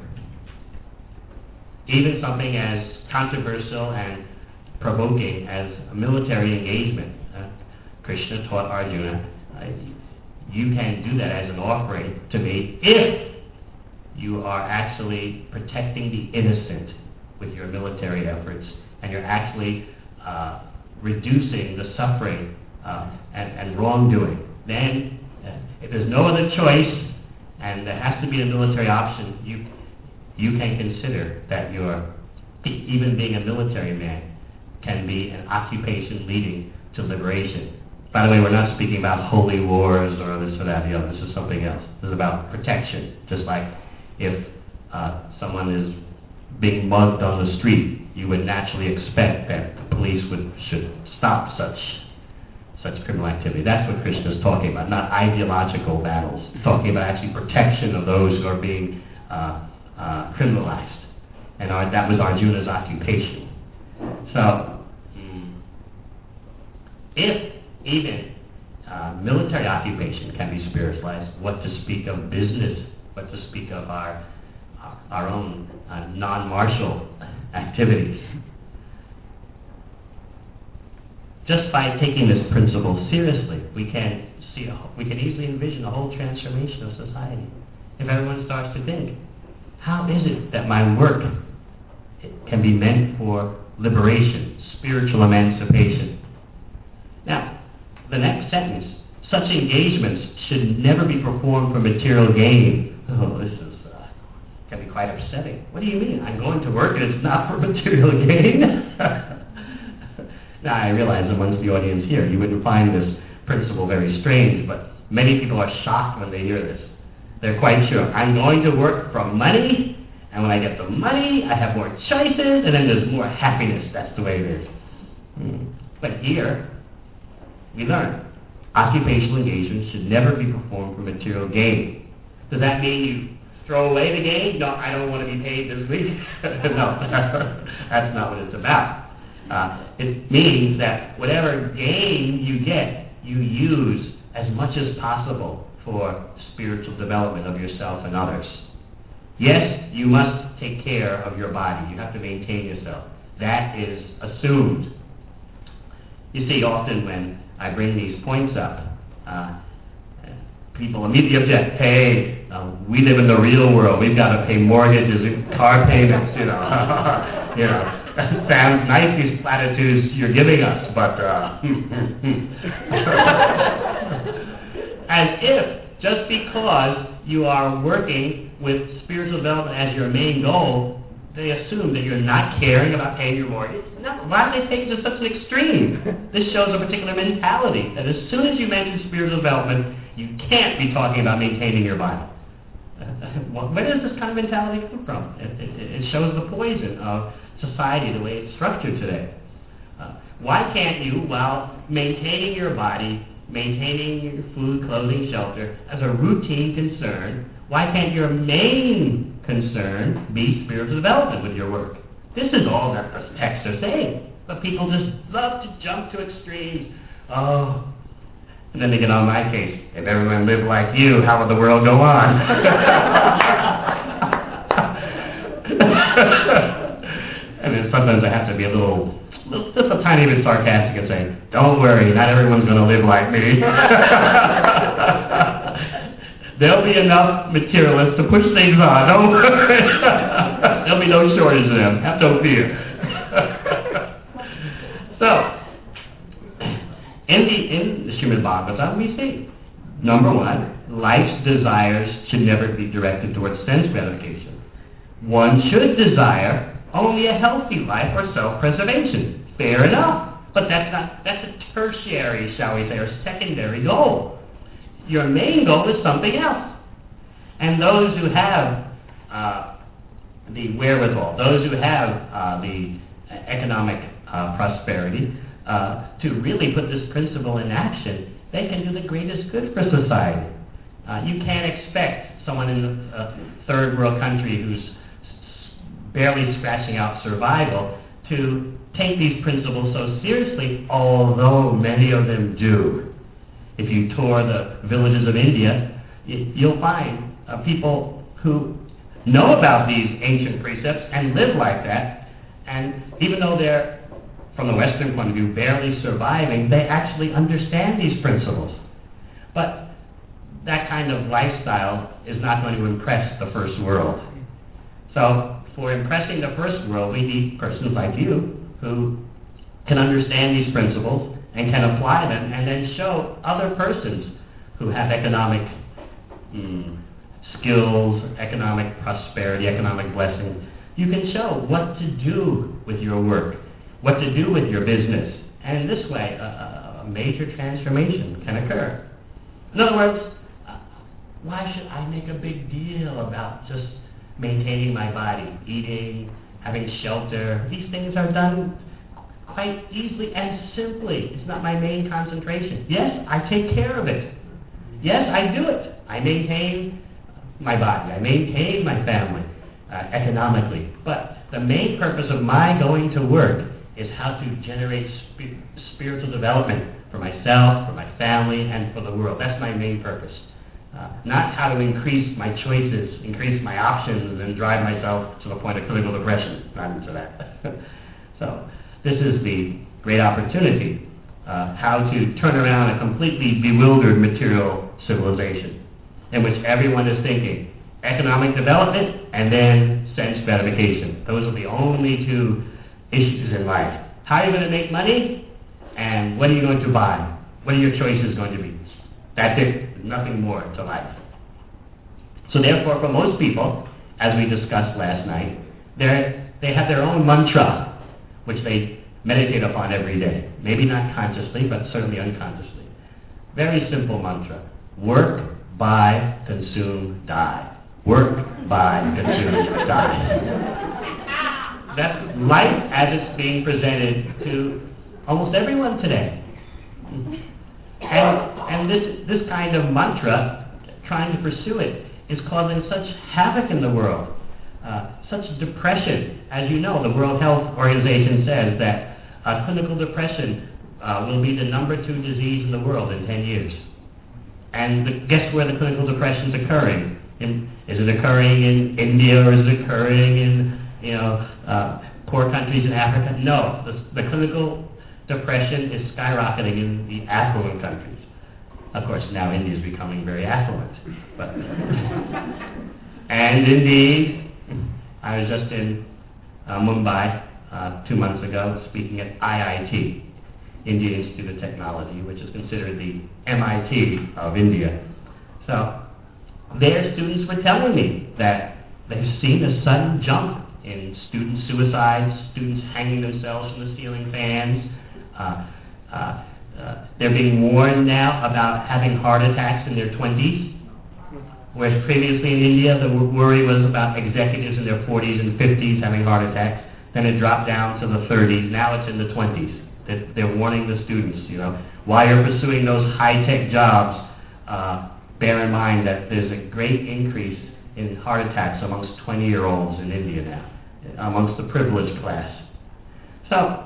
Even something as controversial and provoking as a military engagement. Uh, Krishna taught Arjuna, uh, you can do that as an offering to me if you are actually protecting the innocent with your military efforts, and you're actually uh, reducing the suffering uh, and, and wrongdoing. Then, uh, if there's no other choice, and there has to be a military option, you you can consider that your even being a military man can be an occupation leading to liberation. By the way, we're not speaking about holy wars or this or that. You know, this is something else. This is about protection. Just like if uh, someone is being mugged on the street, you would naturally expect that the police would should stop such such criminal activity. That's what Krishna is talking about, not ideological battles. He's talking about actually protection of those who are being uh, uh, criminalized. And our, that was Arjuna's occupation. So, if even uh, military occupation can be spiritualized, what to speak of business, what to speak of our uh, our own uh, non-martial activities. just by taking this principle seriously, we can see, a, we can easily envision a whole transformation of society. If everyone starts to think, how is it that my work can be meant for liberation, spiritual emancipation? Now, the next sentence, such engagements should never be performed for material gain. Oh, this is uh, can be quite upsetting. What do you mean? I'm going to work and it's not for material gain? Now, I realize amongst the audience here, you wouldn't find this principle very strange, but many people are shocked when they hear this. They're quite sure, I'm going to work for money, and when I get the money, I have more choices, and then there's more happiness. That's the way it is. Hmm. But here, we learn, occupational engagements should never be performed for material gain. Does that mean you throw away the gain? No, I don't want to be paid this week. No, that's not what it's about. Uh, it means that whatever gain you get, you use as much as possible for spiritual development of yourself and others. Yes, you must take care of your body. You have to maintain yourself. That is assumed. You see, often when I bring these points up, uh, people immediately object, hey, uh, we live in the real world. We've got to pay mortgages and car payments, you know. you know. Sounds nice, these platitudes you're giving us, but uh, as if just because you are working with spiritual development as your main goal, they assume that you're not caring about paying your mortgage. No, why do they take it to such an extreme? This shows a particular mentality, that as soon as you mention spiritual development, you can't be talking about maintaining your body. Where does this kind of mentality come from? It, it, it shows the poison of society, the way it's structured today. Uh, why can't you, while maintaining your body, maintaining your food, clothing, shelter, as a routine concern, why can't your main concern be spiritual development with your work? This is all that the texts are saying. But people just love to jump to extremes. Oh, and then they get on my case. If everyone lived like you, how would the world go on? And then sometimes I have to be a little, little, just a tiny bit sarcastic and say, don't worry, not everyone's going to live like me. There'll be enough materialists to push things on. Don't worry. There'll be no shortage of them. Have no fear. So, in the, in the Srimad Bhagavatam, we see, number one, life's desires should never be directed towards sense gratification. One should desire only a healthy life or self-preservation. Fair enough. But that's not, that's a tertiary, shall we say, or secondary goal. Your main goal is something else. And those who have uh, the wherewithal, those who have uh, the economic uh, prosperity, uh, to really put this principle in action, they can do the greatest good for society. Uh, you can't expect someone in a uh, third world country who's barely scratching out survival to take these principles so seriously, although many of them do. If you tour the villages of India, you'll find uh, people who know about these ancient precepts and live like that, and even though they're, from the Western point of view, barely surviving, they actually understand these principles. But that kind of lifestyle is not going to impress the first world. So, for impressing the first world, we need persons like you who can understand these principles and can apply them and then show other persons who have economic mm, skills, economic prosperity, economic blessing. You can show what to do with your work, what to do with your business. And this way, a, a major transformation can occur. In other words, uh, why should I make a big deal about just maintaining my body, eating, having shelter? These things are done quite easily and simply. It's not my main concentration. Yes, I take care of it. Yes, I do it. I maintain my body. I maintain my family uh, economically. But the main purpose of my going to work is how to generate sp- spiritual development for myself, for my family, and for the world. That's my main purpose. Uh, not how to increase my choices, increase my options, and drive myself to the point of clinical depression. Not into that. So, this is the great opportunity uh, how to turn around a completely bewildered material civilization in which everyone is thinking economic development and then sense gratification. Those are the only two issues in life. How are you going to make money? And what are you going to buy? What are your choices going to be? That's it. Nothing more to life. So therefore, for most people, as we discussed last night, they have their own mantra, which they meditate upon every day. Maybe not consciously, but certainly unconsciously. Very simple mantra. Work, buy, consume, die. Work, buy, consume, die. That's life as it's being presented to almost everyone today. And, and this, this kind of mantra, trying to pursue it, is causing such havoc in the world, uh, such depression. As you know, the World Health Organization says that uh, clinical depression uh, will be the number two disease in the world in ten years. And the, guess where the clinical depression is occurring? In, is it occurring in India, or is it occurring in, you know, uh, poor countries in Africa? No, the, the clinical depression is skyrocketing in the affluent countries. Of course, now India is becoming very affluent. But and indeed, I was just in uh, Mumbai uh, two months ago speaking at I I T, Indian Institute of Technology, which is considered the M I T of India. So their students were telling me that they've seen a sudden jump in student suicides, students hanging themselves from the ceiling fans. Uh, uh, uh, they're being warned now about having heart attacks in their twenties, whereas previously in India the worry was about executives in their forties and fifties having heart attacks. Then it dropped down to the thirties. Now it's in the twenties. They're warning the students, you know, while you're pursuing those high-tech jobs, uh, bear in mind that there's a great increase in heart attacks amongst twenty-year-olds in India now, amongst the privileged class. So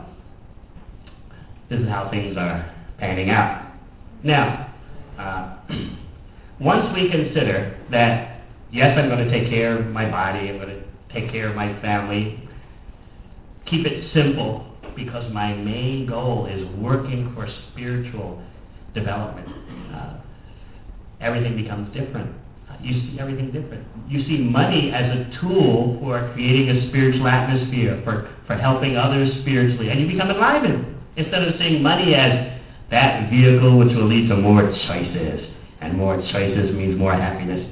this is how things are panning out. Now, uh, once we consider that, yes, I'm going to take care of my body, I'm going to take care of my family, keep it simple, because my main goal is working for spiritual development. Uh, everything becomes different. Uh, you see everything different. You see money as a tool for creating a spiritual atmosphere, for, for helping others spiritually, and you become enlivened. Instead of seeing money as that vehicle which will lead to more choices, and more choices means more happiness.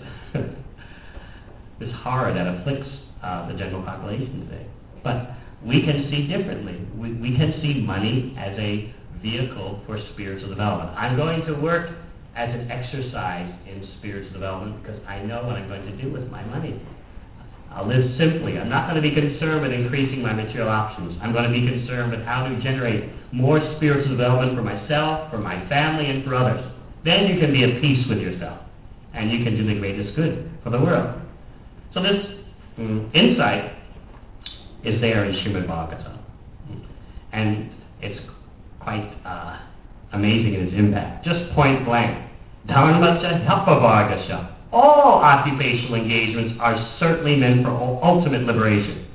This horror that afflicts uh, the general population today. But we can see differently. We, we can see money as a vehicle for spiritual development. I'm going to work as an exercise in spiritual development because I know what I'm going to do with my money. I'll live simply. I'm not going to be concerned with increasing my material options. I'm going to be concerned with how to generate more spiritual development for myself, for my family, and for others. Then you can be at peace with yourself, and you can do the greatest good for the world. So this mm, insight is there in Srimad Bhagavatam. And it's quite uh, amazing in its impact. Just point blank. Dharmacha helpavargasha. All occupational engagements are certainly meant for ultimate liberation.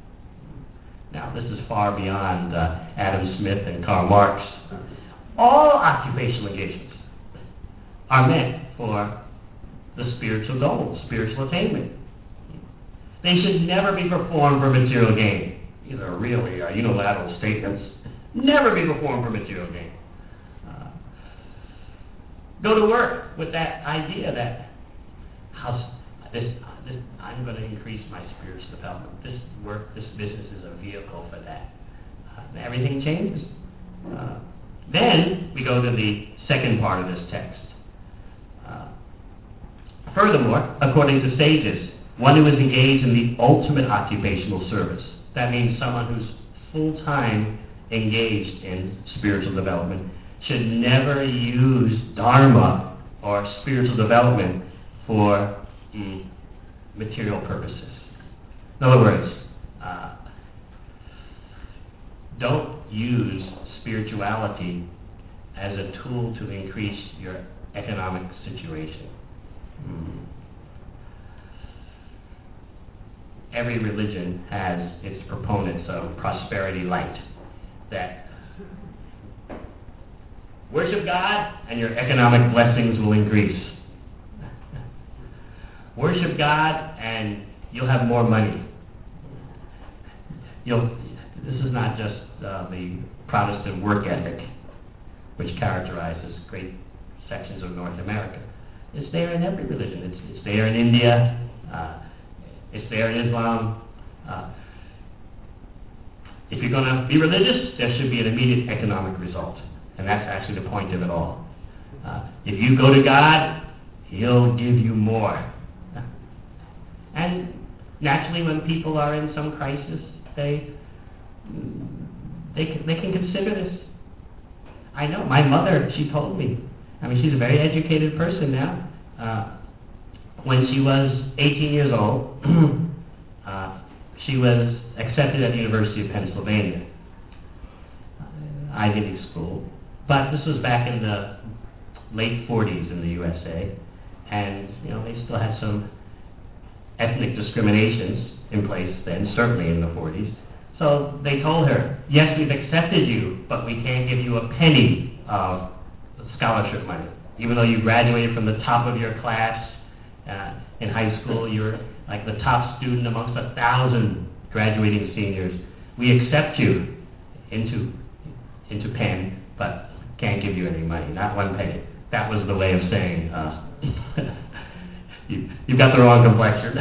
Now, this is far beyond uh, Adam Smith and Karl Marx. All occupational engagements are meant for the spiritual goal, spiritual attainment. They should never be performed for material gain. These are really uh, unilateral statements. Never be performed for material gain. Uh, go to work with that idea that how's this, this, I'm going to increase my spiritual development. This work, this business is a vehicle for that. Uh, everything changes. Uh, then we go to the second part of this text. Uh, furthermore, according to sages, one who is engaged in the ultimate occupational service, that means someone who's full-time engaged in spiritual development, should never use dharma or spiritual development for mm, material purposes. In other words, uh, don't use spirituality as a tool to increase your economic situation. Mm. Every religion has its proponents of prosperity light, that Worship God, and your economic blessings will increase. Worship God, and you'll have more money. You'll, this is not just uh, the Protestant work ethic, which characterizes great sections of North America. It's there in every religion. It's, it's there in India. Uh, it's there in Islam. Uh, if you're going to be religious, there should be an immediate economic result. And that's actually the point of it all. Uh, if you go to God, He'll give you more. And naturally, when people are in some crisis, they they can, they can consider this. I know my mother. She told me. I mean, she's a very educated person now. Uh, when she was eighteen years old, uh, she was accepted at the University of Pennsylvania, uh, Ivy League school. But this was back in the late forties in the U S A, and you know they still had some ethnic discriminations in place then, certainly in the forties. So they told her, yes, we've accepted you, but we can't give you a penny of scholarship money. Even though you graduated from the top of your class uh, in high school, you're like the top student amongst a thousand graduating seniors. We accept you into, into Penn, but can't give you any money, not one penny. That was the way of saying, uh, You, you've got the wrong complexion.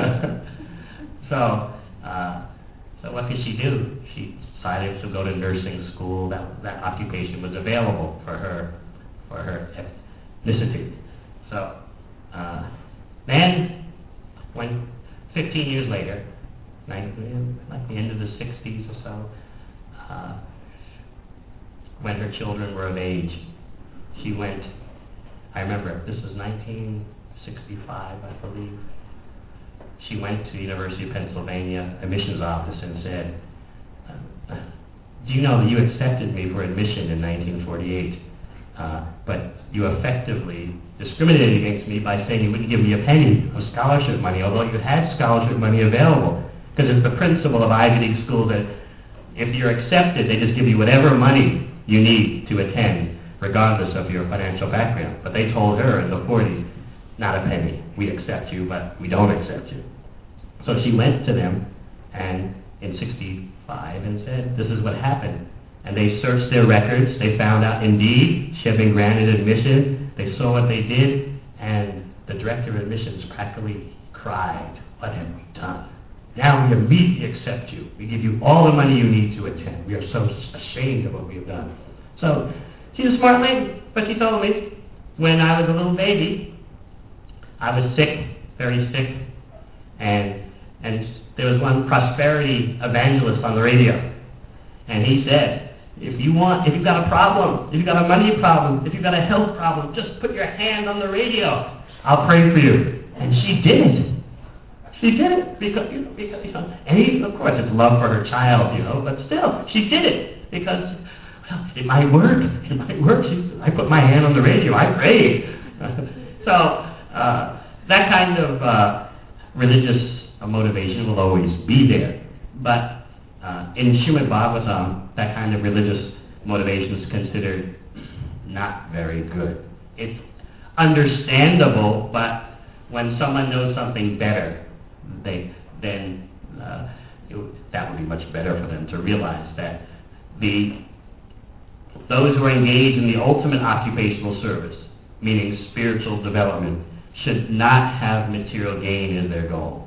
so, uh, so what could she do? She decided to go to nursing school. That that occupation was available for her, for her ethnicity. So, uh, then, when fifteen years later, like, like the end of the sixties or so, uh, when her children were of age, she went. I remember this was nineteen sixty-five, I believe. She went to the University of Pennsylvania admissions office and said, uh, do you know that you accepted me for admission in nineteen forty-eight, uh, but you effectively discriminated against me by saying you wouldn't give me a penny of scholarship money, although you had scholarship money available. Because it's the principle of Ivy League schools that if you're accepted, they just give you whatever money you need to attend, regardless of your financial background. But they told her in the forties, not a penny. We accept you, but we don't accept you. So she went to them and in sixty-five and said, this is what happened. And they searched their records. They found out, indeed, she had been granted admission. They saw what they did, and the director of admissions practically cried, what have we done? Now we immediately accept you. We give you all the money you need to attend. We are so ashamed of what we have done. So she's a smart lady, but she told me, when I was a little baby, I was sick, very sick, and and there was one prosperity evangelist on the radio, and he said, if you want, if you've got a problem, if you've got a money problem, if you've got a health problem, just put your hand on the radio. I'll pray for you. And she did it. She did it because, you know, because you know, and he, of course, it's love for her child, you know, but still, she did it because well, it might work. It might work. She, I put my hand on the radio. I prayed. so. Uh, that kind of uh, religious uh, motivation will always be there. But uh, in Srimad Bhagavatam, that kind of religious motivation is considered not very good. It's understandable, but when someone knows something better, they then uh, it, that would be much better for them to realize that the those who are engaged in the ultimate occupational service, meaning spiritual development, should not have material gain as their goal.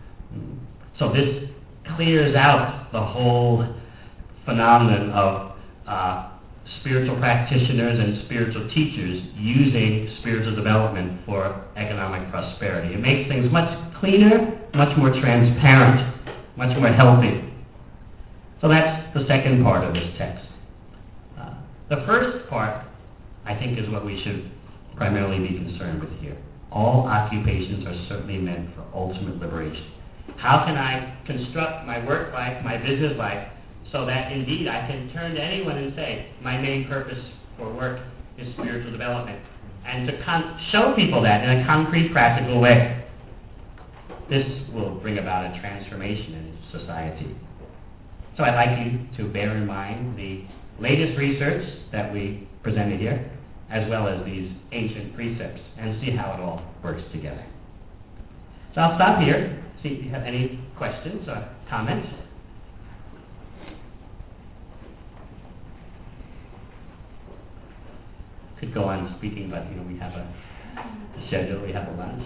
So this clears out the whole phenomenon of uh, spiritual practitioners and spiritual teachers using spiritual development for economic prosperity. It makes things much cleaner, much more transparent, much more healthy. So that's the second part of this text. Uh, the first part, I think, is what we should primarily be concerned with here. All occupations are certainly meant for ultimate liberation. How can I construct my work life, my business life, so that indeed I can turn to anyone and say, my main purpose for work is spiritual development, and to con- show people that in a concrete, practical way. This will bring about a transformation in society. So I'd like you to bear in mind the latest research that we presented here, as well as these ancient precepts, and see how it all works together. So I'll stop here, see if you have any questions or comments. Could go on speaking, but you know we have a schedule, we have a lunch.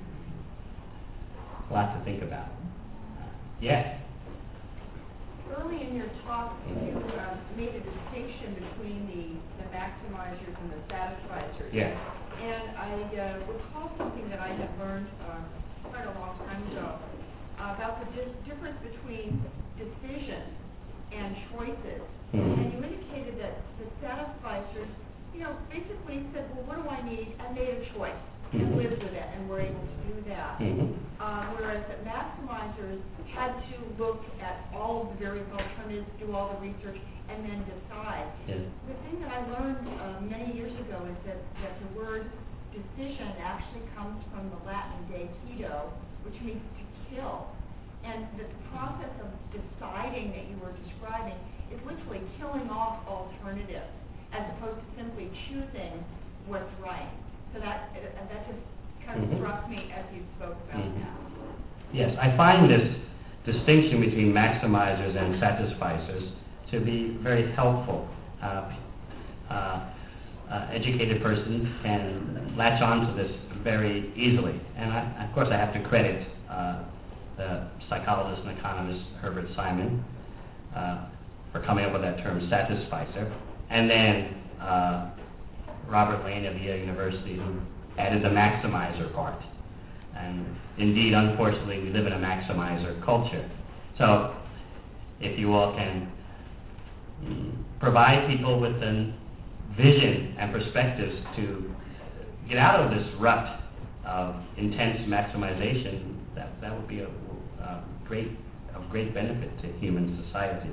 A lot to think about. Uh, yes? Early in your talk, you uh, made a distinction between the, the maximizers and the satisficers. Yes. And I uh, recall something that I had learned uh, quite a long time ago uh, about the di- difference between decision and choices. Mm-hmm. And you indicated that the satisficers, you know, basically said, well, what do I need? I made a choice and Mm-hmm. lived with it and were able to do that. Mm-hmm. Uh, whereas the maximizers had to look at all of the various alternatives, do all the research, and then decide. Yes. The thing that I learned uh, many years ago is that, that the word decision actually comes from the Latin decido, which means to kill. And the process of deciding that you were describing is literally killing off alternatives, as opposed to simply choosing what's right. So that uh, that just kind of Mhm. struck me as you spoke about Mhm. that. Yes, I find this distinction between maximizers and satisficers to be very helpful. Uh, uh, uh, educated person can latch on to this very easily. And I, of course I have to credit uh, the psychologist and economist Herbert Simon uh, for coming up with that term satisficer. And then uh, Robert Lane of Yale University, who added the maximizer part. And indeed, unfortunately, we live in a maximizer culture. So if you all can mm, provide people with a vision and perspectives to get out of this rut of intense maximization, that, that would be a, a great, of great benefit to human society,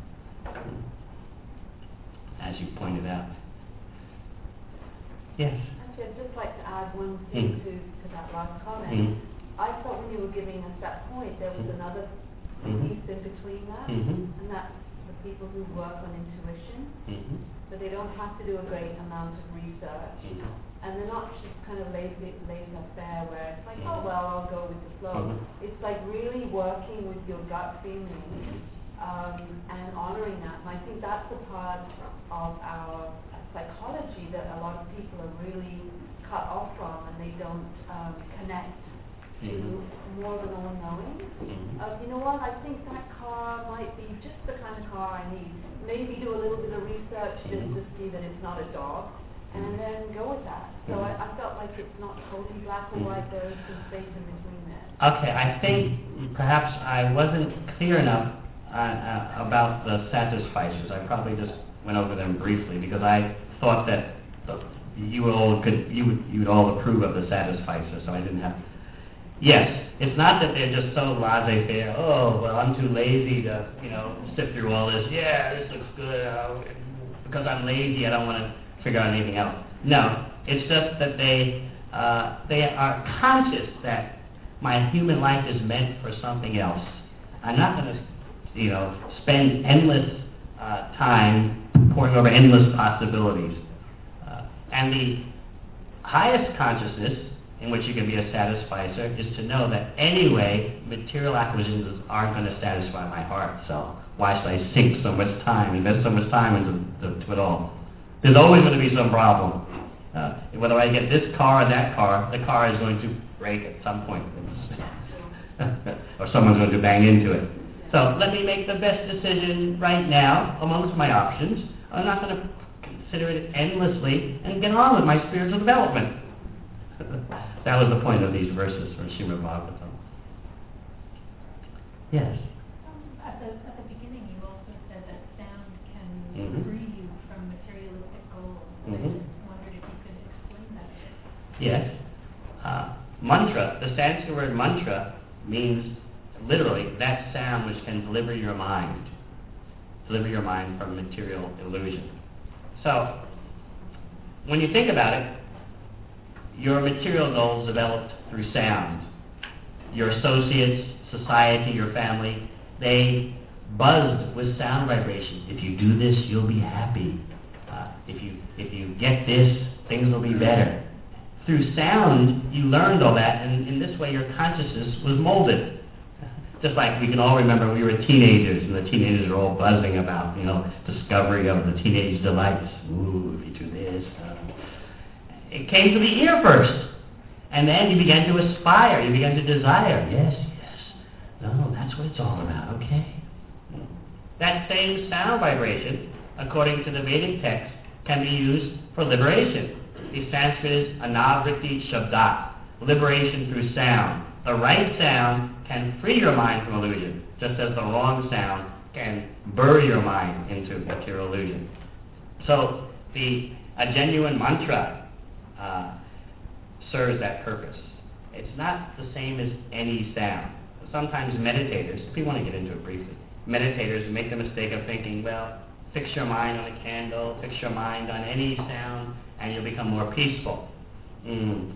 as you pointed out. Yes. Actually, I'd just like to add one thing Mm. to, to that last comment. Mm. I thought when you were giving us that point, there was Mm. another Mhm. piece in between that, Mhm. and that's the people who work on intuition. Mhm. So they don't have to do a great amount of research, Mhm. and they're not just kind of lazy, laissez-faire where it's like, Mhm. oh well, I'll go with the flow. Mhm. It's like really working with your gut feeling um, and honoring that. And I think that's a part of our psychology that a lot of people are really cut off from, and they don't um, connect to Mhm. more of an all-knowing. Mhm. Of, you know what, I think that car might be just the kind of car I need. Maybe do a little bit of research just Mhm. to see that it's not a dog, and Mhm. then go with that. So Mhm. I, I felt like it's not totally black or Mhm. white, there is some space in between there. Okay, I think perhaps I wasn't clear enough uh, uh, about the satisficers. I probably just went over them briefly because I thought that the, you all could you would you would all approve of the satisficers, so I didn't have. Yes, it's not that they're just so laissez-faire. Oh, well, I'm too lazy to you know sift through all this. Yeah, this looks good. Uh, because I'm lazy, I don't want to figure out anything else. No, it's just that they uh, they are conscious that my human life is meant for something else. I'm not going to, you know, spend endless uh, time poring over endless possibilities. Uh, and the highest consciousness in which you can be a satisficer is to know that anyway, material acquisitions aren't going to satisfy my heart. So why should I sink so much time, invest so much time into to, to it all? There's always going to be some problem. Uh, whether I get this car or that car, the car is going to break at some point. Or someone's going to bang into it. So let me make the best decision right now amongst my options. I'm not going to consider it endlessly and get on with my spiritual development. That was the point of these verses from Srimad Bhagavatam. Yes? Um, at, the, at the beginning, you also said that sound can Mhm. free you from materialistic goals. Mhm. I just wondered if you could explain that a bit. Yes. Uh, mantra, the Sanskrit word mantra means literally that sound which can deliver your mind, deliver your mind from material illusion. So, when you think about it, your material goals developed through sound. Your associates, society, your family, they buzzed with sound vibration. If you do this, you'll be happy. Uh, if you if you get this, things will be better. Through sound, you learned all that, and in this way, your consciousness was molded. Just like we can all remember when we were teenagers, and the teenagers were all buzzing about, you know, discovery of the teenage delights. Ooh, if you do this. Uh, it came to the ear first, and then you began to aspire, you began to desire. Yes, yes. No, that's what it's all about, okay? That same sound vibration, according to the Vedic text, can be used for liberation. The Sanskrit is anavriti shabdat, liberation through sound. The right sound can free your mind from illusion, just as the wrong sound can bury your mind into material illusion. So the a genuine mantra uh, serves that purpose. It's not the same as any sound. Sometimes meditators, if you want to get into it briefly, meditators make the mistake of thinking, well, fix your mind on a candle, fix your mind on any sound, and you'll become more peaceful. Mm.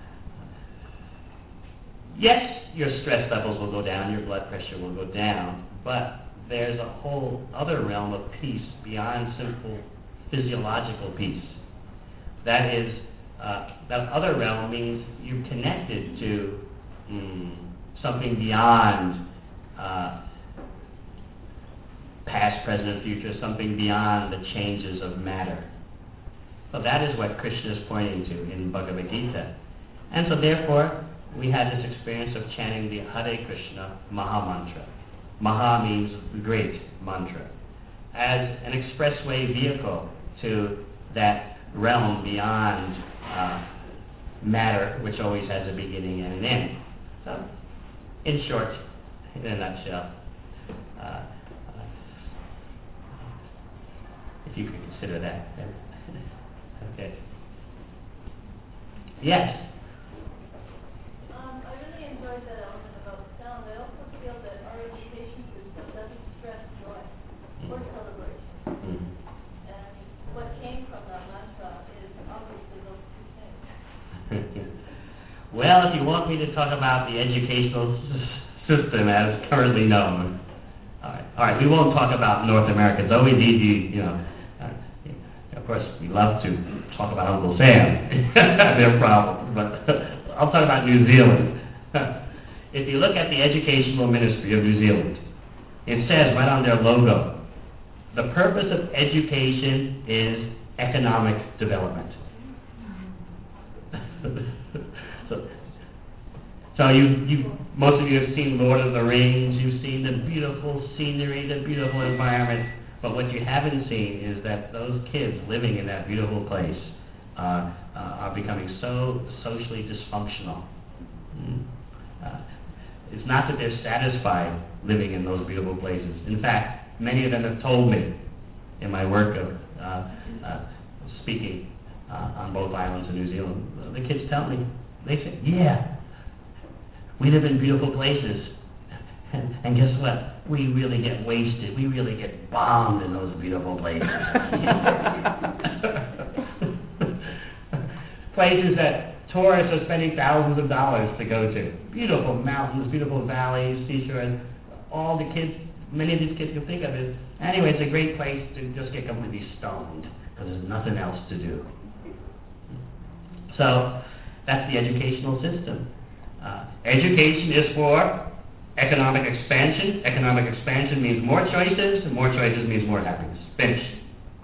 Yes, your stress levels will go down, your blood pressure will go down, but there's a whole other realm of peace beyond simple physiological peace. That is, uh, that other realm means you're connected to mm, something beyond uh, past, present, and future, something beyond the changes of matter. So that is what Krishna is pointing to in Bhagavad Gita. And so therefore, we had this experience of chanting the Hare Krishna Maha Mantra. Maha means great mantra, as an expressway vehicle to that realm beyond uh, matter, which always has a beginning and an end. So, in short, in a nutshell, uh, uh, if you could consider that. Okay. Yes. Um, I really enjoyed that element about sound. I also feel that our education system doesn't stress joy or celebration. Mm-hmm. And what came from that mantra is obviously those two things. Well, if you want me to talk about the educational s- system as currently known, all right, all right, we won't talk about North America. It's always easy, you know. Uh, of course, we love to talk about Uncle Sam, their problems, but I'll talk about New Zealand. If you look at the Educational Ministry of New Zealand, it says right on their logo, the purpose of education is economic development. so, so you, you, most of you have seen Lord of the Rings, you've seen the beautiful scenery, the beautiful environment, but what you haven't seen is that those kids living in that beautiful place uh, uh, are becoming so socially dysfunctional. Mm. Uh, it's not that they're satisfied living in those beautiful places. In fact, many of them have told me in my work of uh, uh, speaking uh, on both islands of New Zealand, the kids tell me, they say, yeah, we live in beautiful places, and, and guess what? We really get wasted. We really get bombed in those beautiful places. Places that tourists are spending thousands of dollars to go to. Beautiful mountains, beautiful valleys, seashores. All the kids, many of these kids can think of it. Anyway, it's a great place to just get completely stoned because there's nothing else to do. So that's the educational system. Uh, education is for economic expansion. Economic expansion means more choices, and more choices means more happiness. Finished.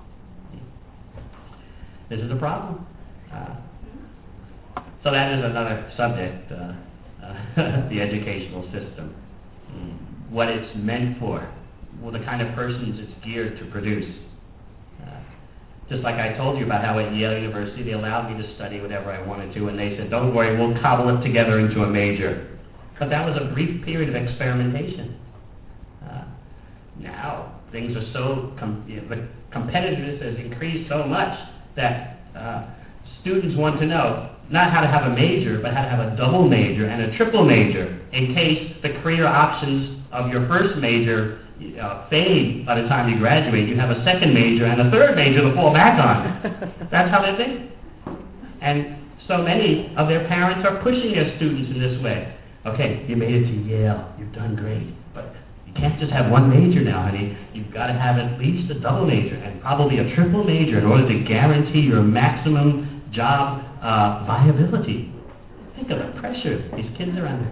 This is the problem. Uh, so that is another subject, uh, uh, the educational system. Mm. What it's meant for, well, the kind of persons it's geared to produce. Uh, just like I told you about how at Yale University they allowed me to study whatever I wanted to, and they said, don't worry, we'll cobble it together into a major. But that was a brief period of experimentation. Uh, now, things are so, com- you know, the competitiveness has increased so much that uh, students want to know not how to have a major, but how to have a double major and a triple major in case the career options of your first major uh, fade by the time you graduate. You have a second major and a third major to fall back on. That's how they think. And so many of their parents are pushing their students in this way. Okay, you made it to Yale, you've done great, but You can't just have one major now, honey. You've got to have at least a double major and probably a triple major in order to guarantee your maximum job uh, viability. Think of the pressure these kids are under.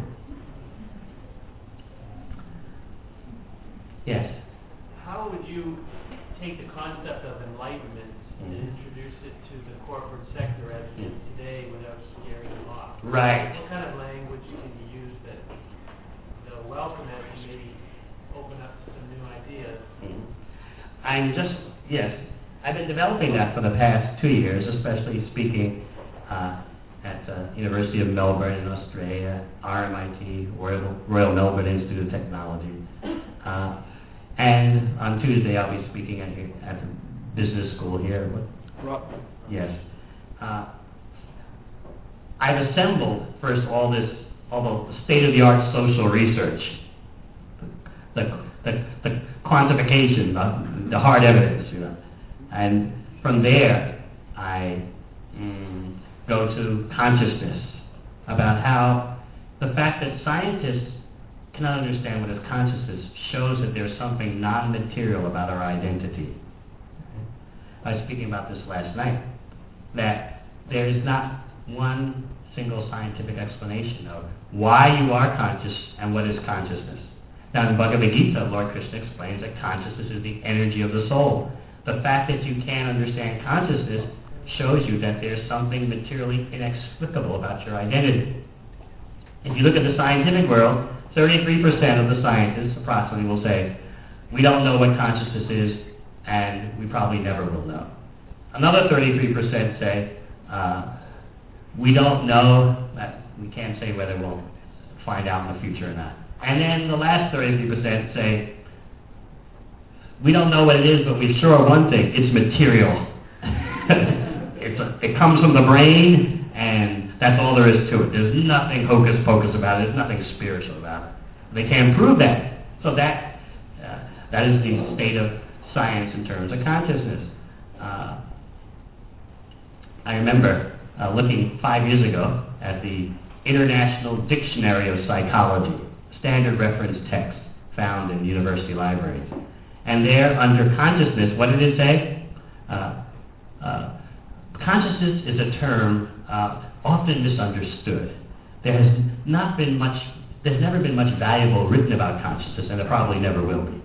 Yes? How would you take the concept of enlightenment and introduce it to the corporate sector as it is today without scaring them off? Right. What kind of language can you use that they'll welcome it and maybe open up some new ideas? I'm just, yes, I've been developing that for the past two years, especially speaking uh, at the University of Melbourne in Australia, R M I T, Royal, Royal Melbourne Institute of Technology. Uh, and on Tuesday I'll be speaking at, at the business school here. Right. Yes. Uh, I've assembled first all this, all the state-of-the-art social research, the, the, the quantification, the, the hard evidence, you know. And from there, I mm, go to consciousness, about how the fact that scientists cannot understand what is consciousness shows that there's something non-material about our identity. I was speaking about this last night, that there is not one single scientific explanation of why you are conscious and what is consciousness. Now in Bhagavad Gita, Lord Krishna explains that consciousness is the energy of the soul. The fact that you can't understand consciousness shows you that there's something materially inexplicable about your identity. If you look at the scientific world, thirty-three percent of the scientists approximately will say, we don't know what consciousness is, and we probably never will know. Another thirty-three percent say, uh, we don't know, that we can't say whether we'll find out in the future or not. And then the last thirty-three percent say, we don't know what it is, but we're sure of one thing, it's material. it's a, it comes from the brain, and that's all there is to it. There's nothing hocus pocus about it, there's nothing spiritual about it. They can't prove that. So that, uh, that is the state of science in terms of consciousness. Uh, I remember uh, looking five years ago at the International Dictionary of Psychology, standard reference text found in university libraries. And there, under consciousness, what did it say? Uh, uh, consciousness is a term uh, often misunderstood. There has not been much, there's never been much valuable written about consciousness, and there probably never will be.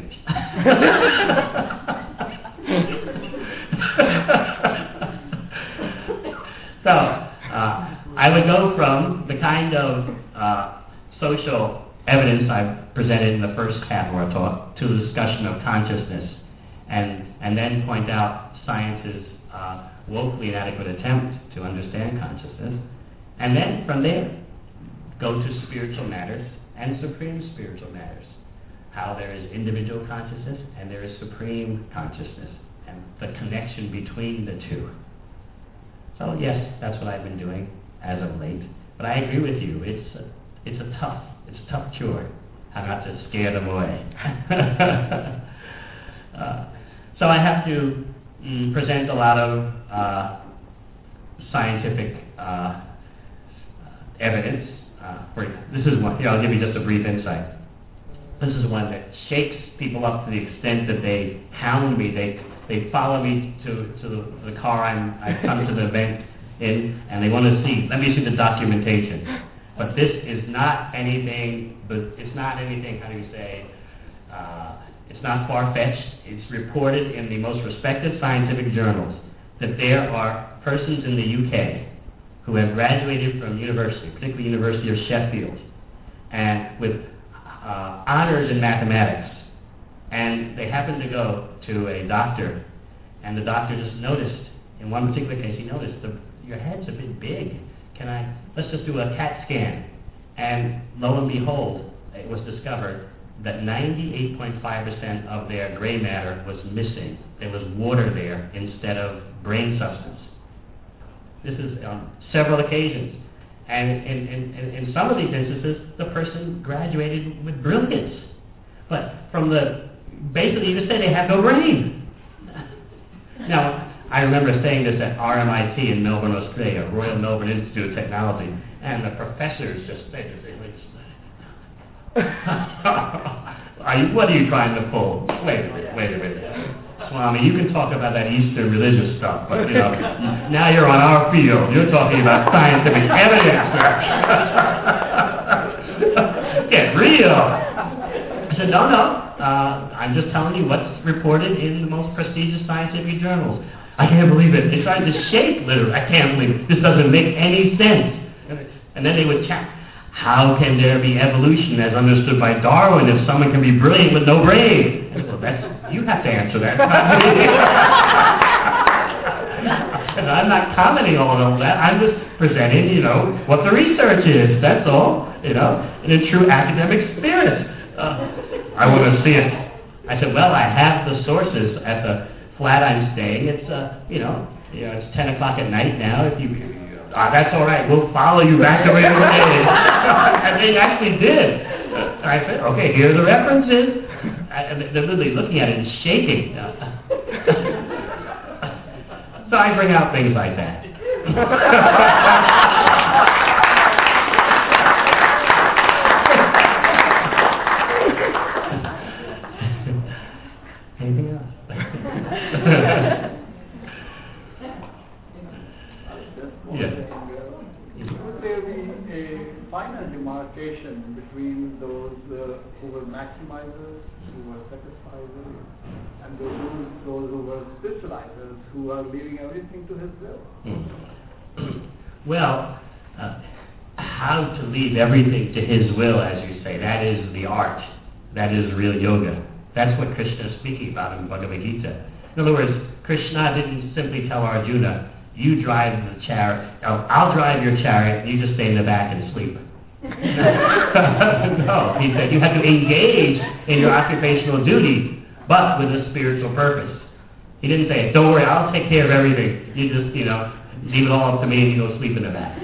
So, uh, I would go from the kind of uh, social evidence I've presented in the first half of our talk to the discussion of consciousness, and, and then point out science's uh, woefully inadequate attempt to understand consciousness, and then from there go to spiritual matters and supreme spiritual matters, how there is individual consciousness and there is supreme consciousness, and the connection between the two. So yes, that's what I've been doing as of late. But I agree with you. It's a, it's a tough, it's a tough chore. How not to scare them away. uh, so I have to mm, present a lot of uh, scientific uh, evidence. Uh, for, this is one. Here, I'll give you just a brief insight. This is one that shakes people up to the extent that they hound me. They They follow me to, to the, the car I'm, I come to the event in, and they want to see, let me see the documentation. But this is not anything, but it's not anything, how do you say, uh, it's not far-fetched. It's reported in the most respected scientific journals that there are persons in the U K who have graduated from university, particularly University of Sheffield, and with uh, honors in mathematics. And they happened to go to a doctor, and the doctor just noticed, in one particular case, he noticed, the, your head's a bit big. Can I, let's just do a CAT scan. And lo and behold, it was discovered that ninety-eight point five percent of their gray matter was missing. There was water there instead of brain substance. This is on several occasions. And in, in, in, in some of these instances, the person graduated with brilliance. But from the, basically you could say they have no brain. Now, I remember saying this at R M I T in Melbourne, Australia, Royal Melbourne Institute of Technology, and the professors just, they just, they just Are you, what are you trying to pull? Wait a minute, wait a minute. Swami, you can talk about that Eastern religious stuff, but you know, now you're on our field. You're talking about scientific evidence. Get real. I said, no, no. Uh, I'm just telling you what's reported in the most prestigious scientific journals. I can't believe it. They tried to shake literature. I can't believe it. This doesn't make any sense. And then they would chat. How can there be evolution as understood by Darwin if someone can be brilliant with no brain? Well, that's, you have to answer that. And I'm not commenting on all that. I'm just presenting, you know, what the research is. That's all, you know, in a true academic spirit. Uh, I want to see it. I said, well, I have the sources at the flat I'm staying. It's, uh, you know, you know, it's ten o'clock at night now. If you, ah, that's all right. We'll follow you back to where you were. And they actually did. Uh, I said, okay, here are the references. I, they're literally looking at it and shaking. So I bring out things like that. Anything else? Yes. Would there be a finer demarcation between those uh, who were maximizers, who were satisficers, and those, those who were spiritualizers, who are leaving everything to his will? Well, uh, how to leave everything to his will, as you say, that is the art. That is real yoga. That's what Krishna is speaking about in Bhagavad Gita. In other words, Krishna didn't simply tell Arjuna, you drive the chariot, I'll drive your chariot, you just stay in the back and sleep. No, he said you have to engage in your occupational duty, but with a spiritual purpose. He didn't say, don't worry, I'll take care of everything. You just, you know, leave it all up to me and you go sleep in the back.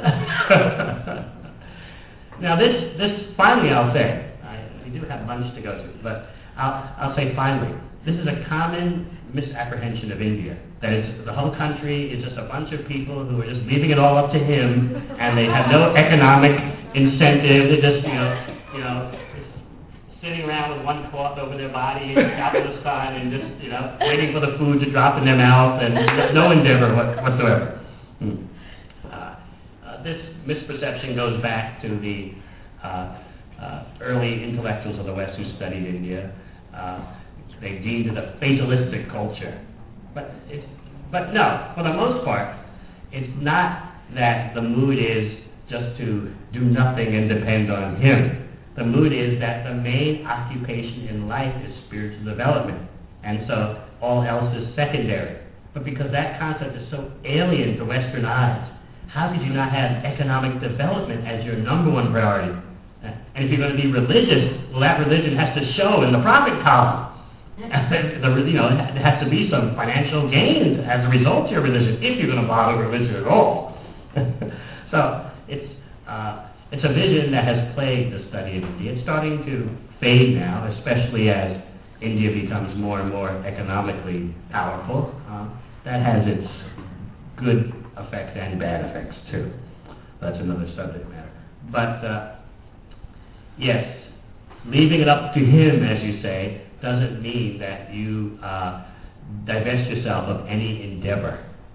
Now this, this finally I'll say, I, we do have lunch to go to, but I'll, I'll say finally, this is a common misapprehension of India. That it's, the whole country is just a bunch of people who are just leaving it all up to him, and they have no economic incentive. They're just, you know, you know, sitting around with one cloth over their body, out in the sun, and just, you know, waiting for the food to drop in their mouth, and no endeavor whatsoever. Hmm. Uh, uh, this misperception goes back to the uh, uh, early intellectuals of the West who studied India. Uh, they deemed it a fatalistic culture. But it's, but no, for the most part, it's not that the mood is just to do nothing and depend on him. The mood is that the main occupation in life is spiritual development, and so all else is secondary. But because that concept is so alien to Western eyes, how could you not have economic development as your number one priority? And if you're going to be religious, well, that religion has to show in the profit column. The, you know, there has to be some financial gains as a result of your religion, if you're going to bother religion at all. So it's uh, it's a vision that has plagued the study of India. It's starting to fade now, especially as India becomes more and more economically powerful. Uh, that has its good effects and bad effects too. That's another subject matter. But uh, yes, leaving it up to him, as you say, doesn't mean that you uh, divest yourself of any endeavor.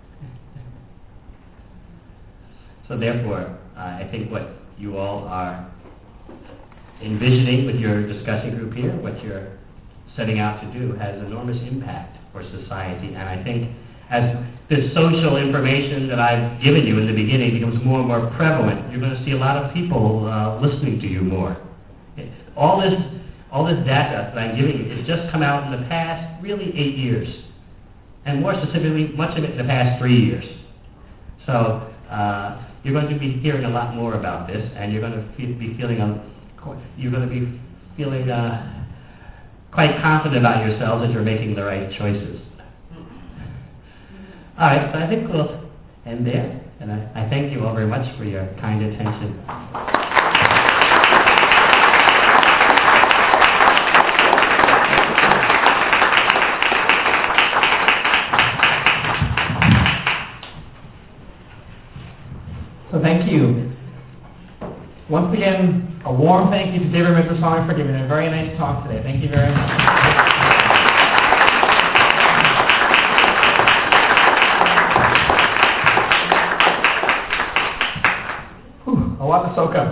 So therefore, uh, I think what you all are envisioning with your discussion group here, what you're setting out to do, has enormous impact for society. And I think as this social information that I've given you in the beginning becomes more and more prevalent, you're going to see a lot of people uh, listening to you more. All this All this data that I'm giving you has just come out in the past, really, eight years. And more specifically, much of it in the past three years. So uh, you're going to be hearing a lot more about this, and you're going to fe- be feeling, um, you're going to be feeling uh, quite confident about yourselves that you're making the right choices. All right, so I think we'll end there. And I, I thank you all very much for your kind attention. So thank you. Once again, a warm thank you to David Ramaswamy for giving a very nice talk today. Thank you very much. A lot to soak up.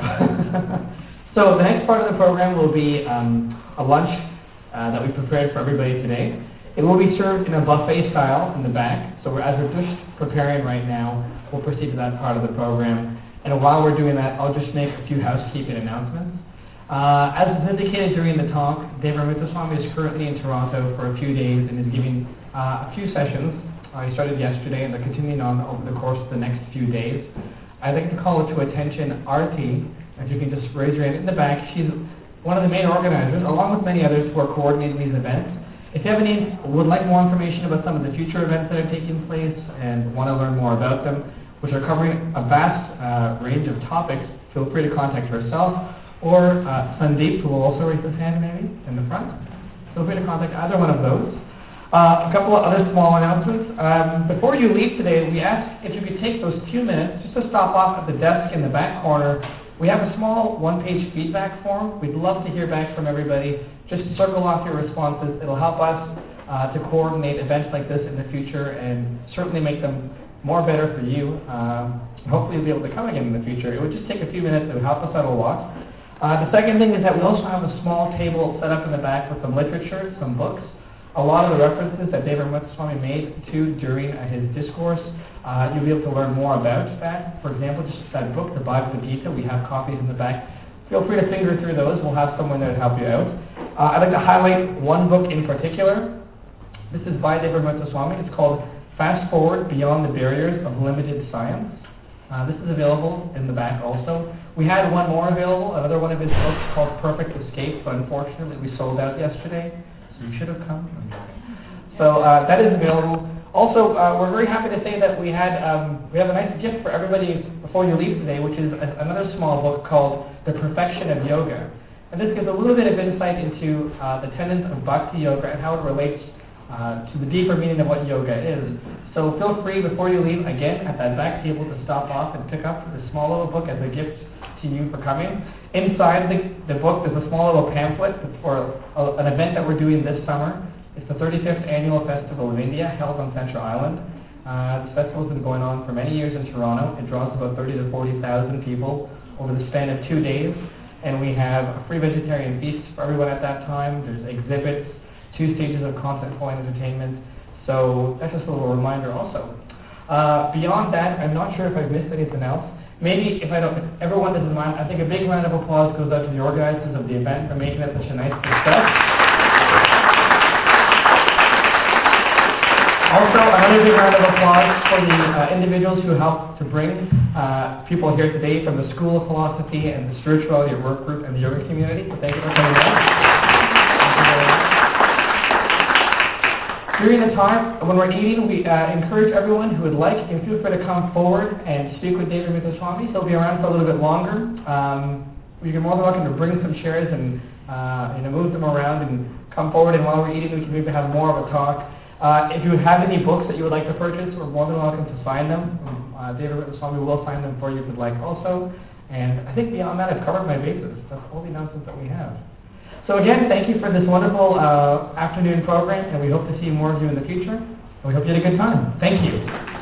So the next part of the program will be um, a lunch uh, that we prepared for everybody today. It will be served in a buffet style in the back. So we're, as we're just preparing right now, we'll proceed to that part of the program. And while we're doing that, I'll just make a few housekeeping announcements. Uh, as was indicated during the talk, David Ramaswamy is currently in Toronto for a few days and is giving uh, a few sessions. Uh, he started yesterday and they're continuing on over the course of the next few days. I'd like to call to attention Arti, if you can just raise your hand in the back. She's one of the main organizers, along with many others who are coordinating these events. If you have any, would like more information about some of the future events that are taking place and want to learn more about them, which are covering a vast uh, range of topics, feel free to contact herself or uh, Sandeep, who will also raise his hand maybe in the front. Feel free to contact either one of those. Uh, a couple of other small announcements. Um, before you leave today, we ask if you could take those few minutes just to stop off at the desk in the back corner. We have a small one-page feedback form. We'd love to hear back from everybody. Just circle off your responses. It'll help us uh, to coordinate events like this in the future and certainly make them more better for you. Um, hopefully you'll be able to come again in the future. It would just take a few minutes. It would help us out a lot. Uh, the second thing is that we also have a small table set up in the back with some literature, some books. A lot of the references that David Ramaswamy made to during uh, his discourse, uh, you'll be able to learn more about that. For example, just that book, the Bhagavad Gita, we have copies in the back. Feel free to finger through those. We'll have someone there to help you out. Uh, I'd like to highlight one book in particular. This is by David Ramaswamy. It's called Fast Forward Beyond the Barriers of Limited Science. Uh, this is available in the back also. We had one more available, another one of his books called Perfect Escape, but unfortunately we sold out yesterday. So you should have come. So uh, that is available. Also, uh, we're very happy to say that we had um, we have a nice gift for everybody before you leave today, which is a, another small book called The Perfection of Yoga. And this gives a little bit of insight into uh, the tenets of Bhakti Yoga and how it relates uh, to the deeper meaning of what yoga is. So feel free before you leave, again, at that back table to stop off and pick up this small little book as a gift to you for coming. Inside the, the book, there's a small little pamphlet for a, an event that we're doing this summer. It's the thirty-fifth Annual Festival of India, held on Central Island. Uh, this festival has been going on for many years in Toronto. It draws about thirty to forty thousand people over the span of two days. And we have a free vegetarian feast for everyone at that time. There's exhibits, two stages of concert hall entertainment. So that's just a little reminder also. Uh, beyond that, I'm not sure if I've missed anything else. Maybe if I don't, if everyone doesn't mind, I think a big round of applause goes out to the organizers of the event for making it such a nice success. Also, another big round of applause for the uh, individuals who helped to bring uh, people here today from the School of Philosophy and the Spirituality at Work Group and the yoga community. So thank you for coming out. During the time when we're eating, we uh, encourage everyone who would like, you can feel free to come forward and speak with David Ramaswamy. He'll be around for a little bit longer. Um, you're more than welcome to bring some chairs and uh, you know, move them around and come forward. And while we're eating, we can maybe have more of a talk. Uh, if you have any books that you would like to purchase, we're more than welcome to sign them. Uh, David Ramaswamy will sign them for you if you'd like also. And I think beyond that, I've covered my bases. That's all the announcements that we have. So again, thank you for this wonderful uh, afternoon program, and we hope to see more of you in the future. And we hope you had a good time. Thank you.